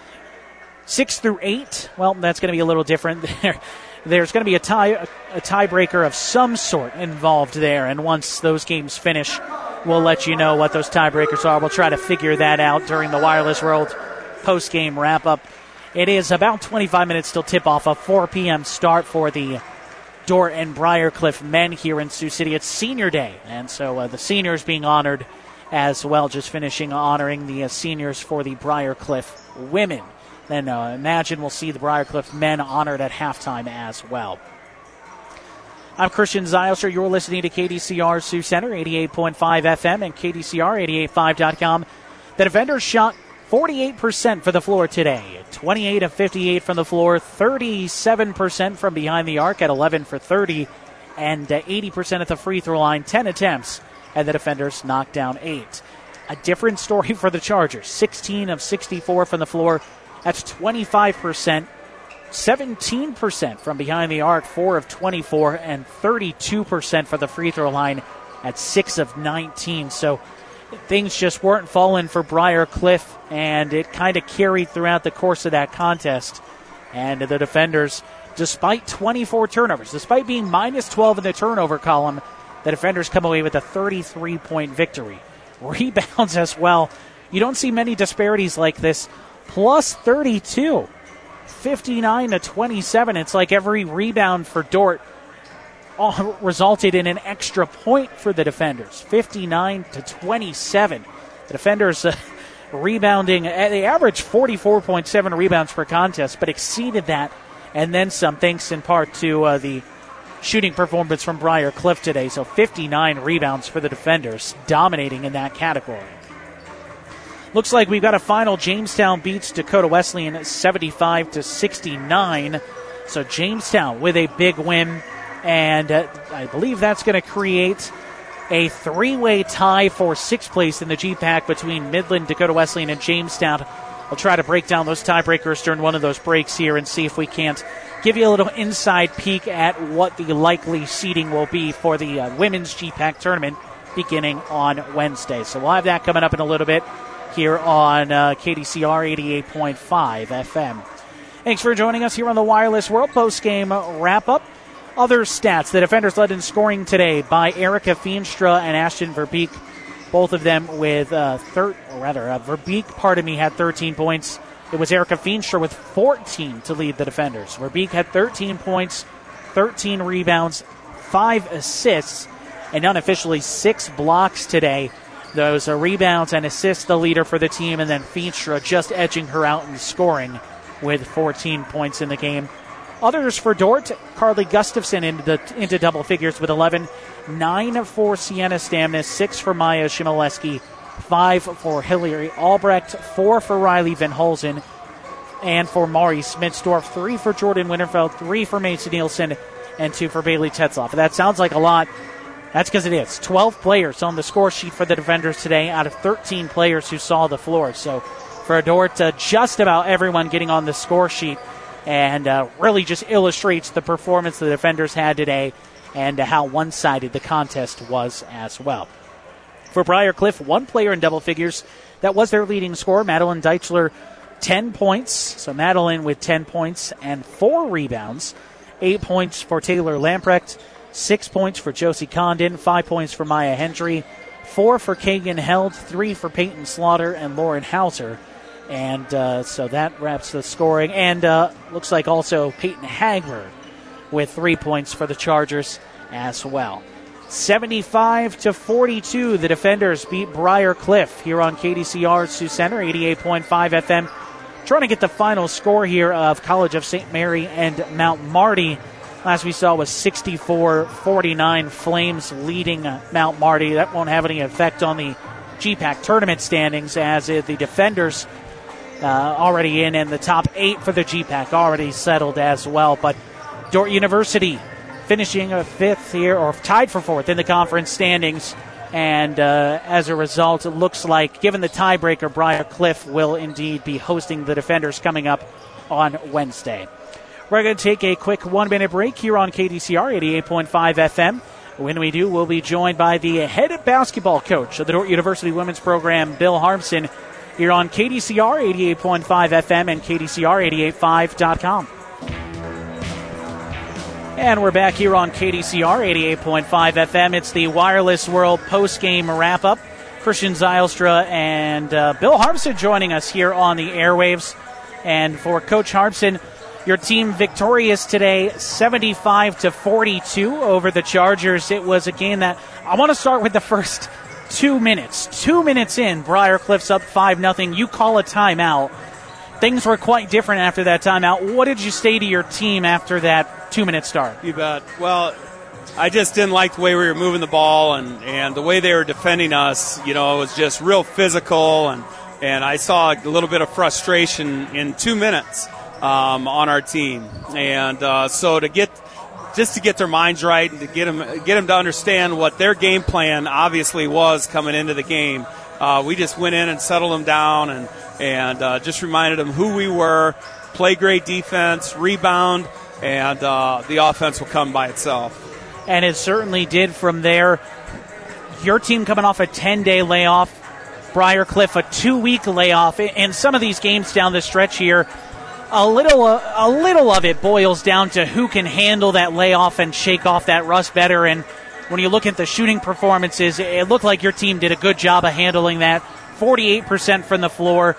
6 through 8, well, that's going to be a little different. There's going to be a tiebreaker of some sort involved there, and once those games finish, we'll let you know what those tiebreakers are. We'll try to figure that out during the Wireless World post-game wrap-up. It is about 25 minutes till tip-off, a 4 p.m. start for the Dordt and Briarcliff men here in Sioux City. It's senior day, and so the seniors being honored as well, just finishing honoring the seniors for the Briarcliff women. Then imagine we'll see the Briarcliff men honored at halftime as well. I'm Christian Zylstra. You're listening to KDCR Sioux Center, 88.5 FM and KDCR885.com. The defenders shot 48% for the floor today, 28 of 58 from the floor, 37% from behind the arc at 11 for 30, and 80% at the free throw line, 10 attempts, and the defenders knocked down 8. A different story for the Chargers, 16 of 64 from the floor, that's 25%, 17% from behind the arc, 4 of 24, and 32% for the free throw line at 6 of 19. So things just weren't falling for Briar Cliff, and it kind of carried throughout the course of that contest. And the defenders, despite 24 turnovers, despite being minus 12 in the turnover column, the defenders come away with a 33-point victory. Rebounds as well. You don't see many disparities like this. Plus 32, 59-27. It's like every rebound for Dordt resulted in an extra point for the defenders. 59-27. The defenders rebounding, they averaged 44.7 rebounds per contest, but exceeded that and then some, thanks in part to the shooting performance from Briar Cliff today. So 59 rebounds for the defenders, dominating in that category. Looks like we've got a final. Jamestown beats Dakota Wesleyan 75-69. So Jamestown with a big win, and I believe that's going to create a three-way tie for sixth place in the GPAC between Midland, Dakota Wesleyan, and Jamestown. I'll try to break down those tiebreakers during one of those breaks here and see if we can't give you a little inside peek at what the likely seeding will be for the women's GPAC tournament beginning on Wednesday. So we'll have that coming up in a little bit here on KDCR 88.5 FM. Thanks for joining us here on the Wireless World Post-game wrap-up. Other stats: the defenders led in scoring today by Erica Feenstra and Ashton Verbeek. Both of them with Verbeek, had 13 points. It was Erica Feenstra with 14 to lead the defenders. Verbeek had 13 points, 13 rebounds, 5 assists, and unofficially 6 blocks today. Those rebounds and assists the leader for the team, and then Feenstra just edging her out in scoring with 14 points in the game. Others for Dordt: Carly Gustafson into double figures with 11, 9 for Sienna Stamnus, 6 for Maya Shimoleski, 5 for Hillary Albrecht, 4 for Riley Van Holzen, and for Mari Smitsdorf, 3 for Jordan Winterfeld, 3 for Mason Nielsen, and 2 for Bailey Tetzloff. That sounds like a lot. That's because it is. 12 players on the score sheet for the defenders today out of 13 players who saw the floor. So for Dordt, just about everyone getting on the score sheet, and really just illustrates the performance the defenders had today and how one-sided the contest was as well. For Briar Cliff, one player in double figures. That was their leading scorer, Madeline Deichler, 10 points. So Madeline with 10 points and 4 rebounds. 8 points for Taylor Lamprecht, 6 points for Josie Condon, 5 points for Maya Hendry, 4 for Kagan Held, 3 for Peyton Slaughter and Lauren Hauser. And so that wraps the scoring. And looks like also Peyton Hagler with 3 points for the Chargers as well. 75-42, the defenders beat Briar Cliff here on KDCR Sioux Center, 88.5 FM. Trying to get the final score here of College of St. Mary and Mount Marty. Last we saw was 64-49, Flames leading Mount Marty. That won't have any effect on the GPAC tournament standings, as the defenders already in, and the top 8 for the GPAC already settled as well. But Dordt University finishing 5th here, or tied for 4th in the conference standings. And as a result, it looks like, given the tiebreaker, Briar Cliff will indeed be hosting the defenders coming up on Wednesday. We're going to take a quick 1-minute break here on KDCR 88.5 FM. When we do, we'll be joined by the head basketball coach of the Dordt University women's program, Bill Harmson, here on KDCR 88.5 FM and KDCR885.com. And we're back here on KDCR 88.5 FM. It's the Wireless World post-game wrap-up. Christian Zylstra and Bill Harmson joining us here on the airwaves. And for Coach Harmson, your team victorious today, 75-42 over the Chargers. It was a game that I want to start with the first 2 minutes. 2 minutes in, Briar Cliff's up 5-0. You call a timeout. Things were quite different after that timeout. What did you say to your team after that 2-minute start? You bet. Well, I just didn't like the way we were moving the ball and the way they were defending us. You know, it was just real physical, and I saw a little bit of frustration in 2 minutes on our team. And so to get their minds right and to get them to understand what their game plan obviously was coming into the game, we just went in and settled them down and just reminded them who we were, play great defense, rebound, and the offense will come by itself. And it certainly did from there. Your team coming off a 10-day layoff. Briarcliff a 2-week layoff. In some of these games down the stretch here, a little of it boils down to who can handle that layoff and shake off that rust better. And when you look at the shooting performances, it looked like your team did a good job of handling that. 48% from the floor,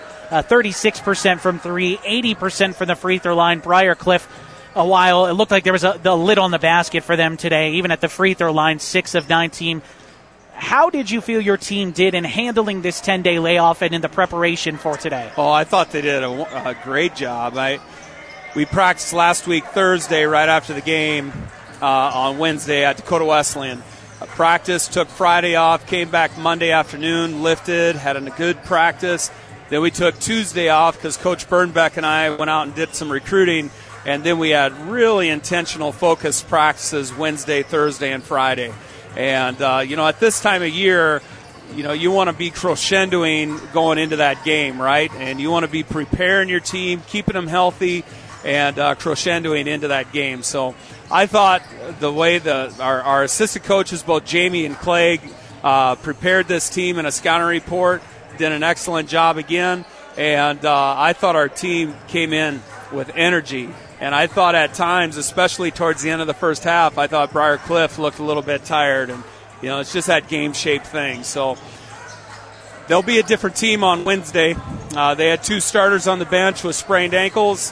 36% from three, 80% from the free throw line. Briarcliff, a while, it looked like there was the lid on the basket for them today, even at the free throw line, 6 of 19. How did you feel your team did in handling this 10-day layoff and in the preparation for today? Oh, I thought they did a great job. We practiced last week Thursday right after the game on Wednesday at Dakota Wesleyan. Practice, took Friday off, came back Monday afternoon, lifted, had a good practice. Then we took Tuesday off because Coach Bernbeck and I went out and did some recruiting. And then we had really intentional, focused practices Wednesday, Thursday, and Friday. And, at this time of year, you want to be crescendoing going into that game, right? And you want to be preparing your team, keeping them healthy, and crescendoing into that game. So I thought the way our assistant coaches, both Jamie and Clegg, prepared this team in a scouting report, did an excellent job again. And I thought our team came in with energy. And I thought at times, especially towards the end of the first half, I thought Briarcliff looked a little bit tired. And, it's just that game-shaped thing. So they'll be a different team on Wednesday. They had 2 starters on the bench with sprained ankles.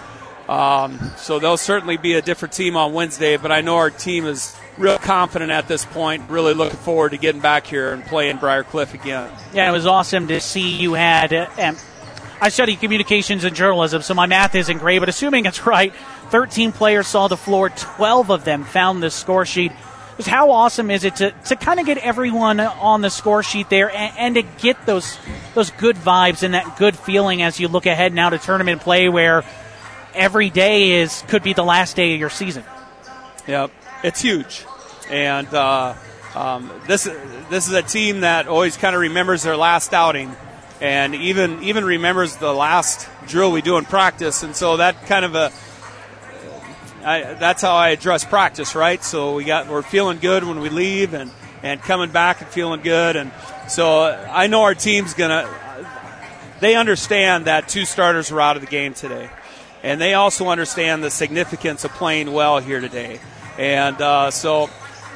So they'll certainly be a different team on Wednesday. But I know our team is real confident at this point, really looking forward to getting back here and playing Briarcliff again. Yeah, it was awesome to see you had I study communications and journalism, so my math isn't great, but assuming it's right, 13 players saw the floor, 12 of them found the score sheet. Just how awesome is it to kind of get everyone on the score sheet there and to get those good vibes and that good feeling as you look ahead now to tournament play where every day could be the last day of your season? Yep, it's huge. And this is a team that always kind of remembers their last outing. And even remembers the last drill we do in practice, and so that kind of that's how I address practice, right? So we're feeling good when we leave, and coming back and feeling good, and so I know our team's they understand that 2 starters were out of the game today, and they also understand the significance of playing well here today, and so.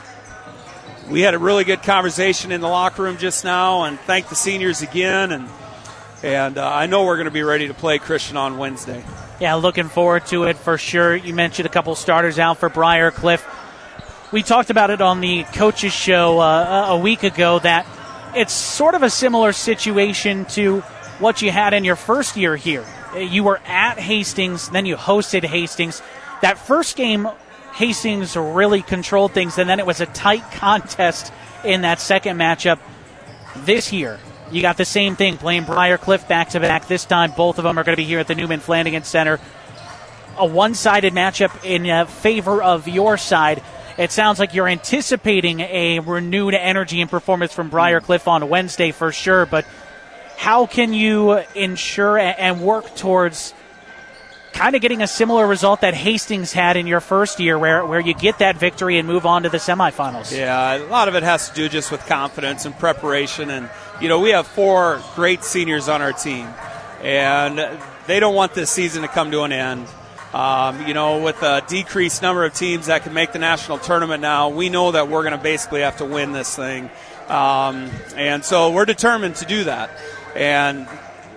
We had a really good conversation in the locker room just now, and thank the seniors again. And I know we're going to be ready to play Christian on Wednesday. Yeah, looking forward to it for sure. You mentioned a couple starters out for Briarcliff. We talked about it on the coaches show a week ago that it's sort of a similar situation to what you had in your first year here. You were at Hastings, then you hosted Hastings. That first game, Hastings really controlled things, and then it was a tight contest in that second matchup. This year, you got the same thing, playing Briarcliff back-to-back. This time, both of them are going to be here at the Newman Flanagan Center. A one-sided matchup in favor of your side. It sounds like you're anticipating a renewed energy and performance from Briarcliff on Wednesday for sure, but how can you ensure and work towards kind of getting a similar result that Hastings had in your first year where you get that victory and move on to the semifinals? Yeah, a lot of it has to do just with confidence and preparation. And, we have 4 great seniors on our team, and they don't want this season to come to an end. With a decreased number of teams that can make the national tournament now, we know that we're going to basically have to win this thing. And so we're determined to do that. And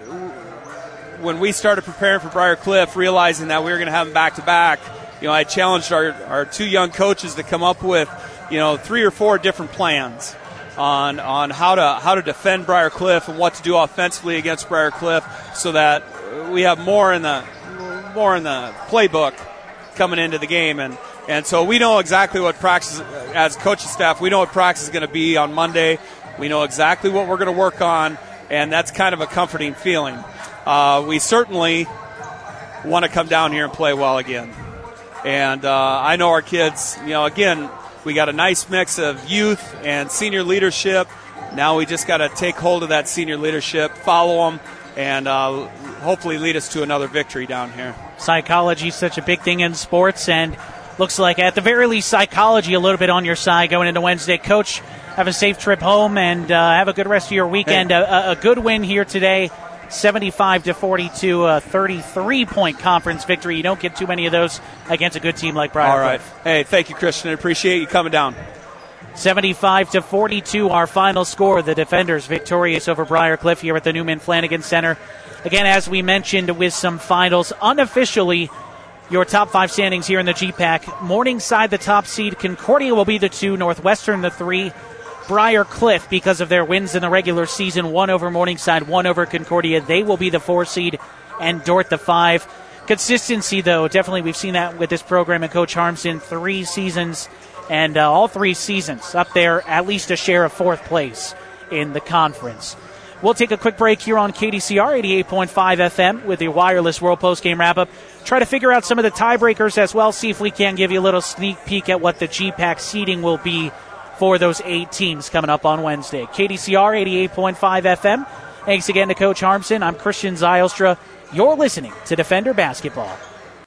when we started preparing for Briarcliff, realizing that we were going to have them back-to-back, I challenged our 2 young coaches to come up with, 3 or 4 different plans on how to defend Briarcliff and what to do offensively against Briarcliff, so that we have more in the playbook coming into the game. And so we know exactly what practice, as coaching staff, we know what practice is going to be on Monday. We know exactly what we're going to work on, and that's kind of a comforting feeling. We certainly want to come down here and play well again. And I know our kids, again, we got a nice mix of youth and senior leadership. Now we just got to take hold of that senior leadership, follow them, and hopefully lead us to another victory down here. Psychology is such a big thing in sports, and looks like at the very least psychology a little bit on your side going into Wednesday. Coach, have a safe trip home and have a good rest of your weekend. A good win here today, 75-42, a 33-point conference victory. You don't get too many of those against a good team like Briarcliff. All right. Hey, thank you, Christian. I appreciate you coming down. 75-42, our final score. The Defenders victorious over Briarcliff here at the Newman Flanagan Center. Again, as we mentioned, with some finals unofficially, your top 5 standings here in the GPAC. Morningside, the top seed. Concordia will be the 2. Northwestern, the 3. Briarcliff, because of their wins in the regular season, 1 over Morningside, 1 over Concordia. They will be the 4 seed, and Dordt the 5. Consistency, though, definitely we've seen that with this program and Coach Harmson. 3 seasons, and all 3 seasons up there, at least a share of 4th place in the conference. We'll take a quick break here on KDCR 88.5 FM with the Wireless World Postgame Wrap-Up. Try to figure out some of the tiebreakers as well, see if we can give you a little sneak peek at what the GPAC seeding will be for those 8 teams coming up on Wednesday. KDCR 88.5 FM. Thanks again to Coach Harmson. I'm Christian Zylstra. You're listening to Defender Basketball.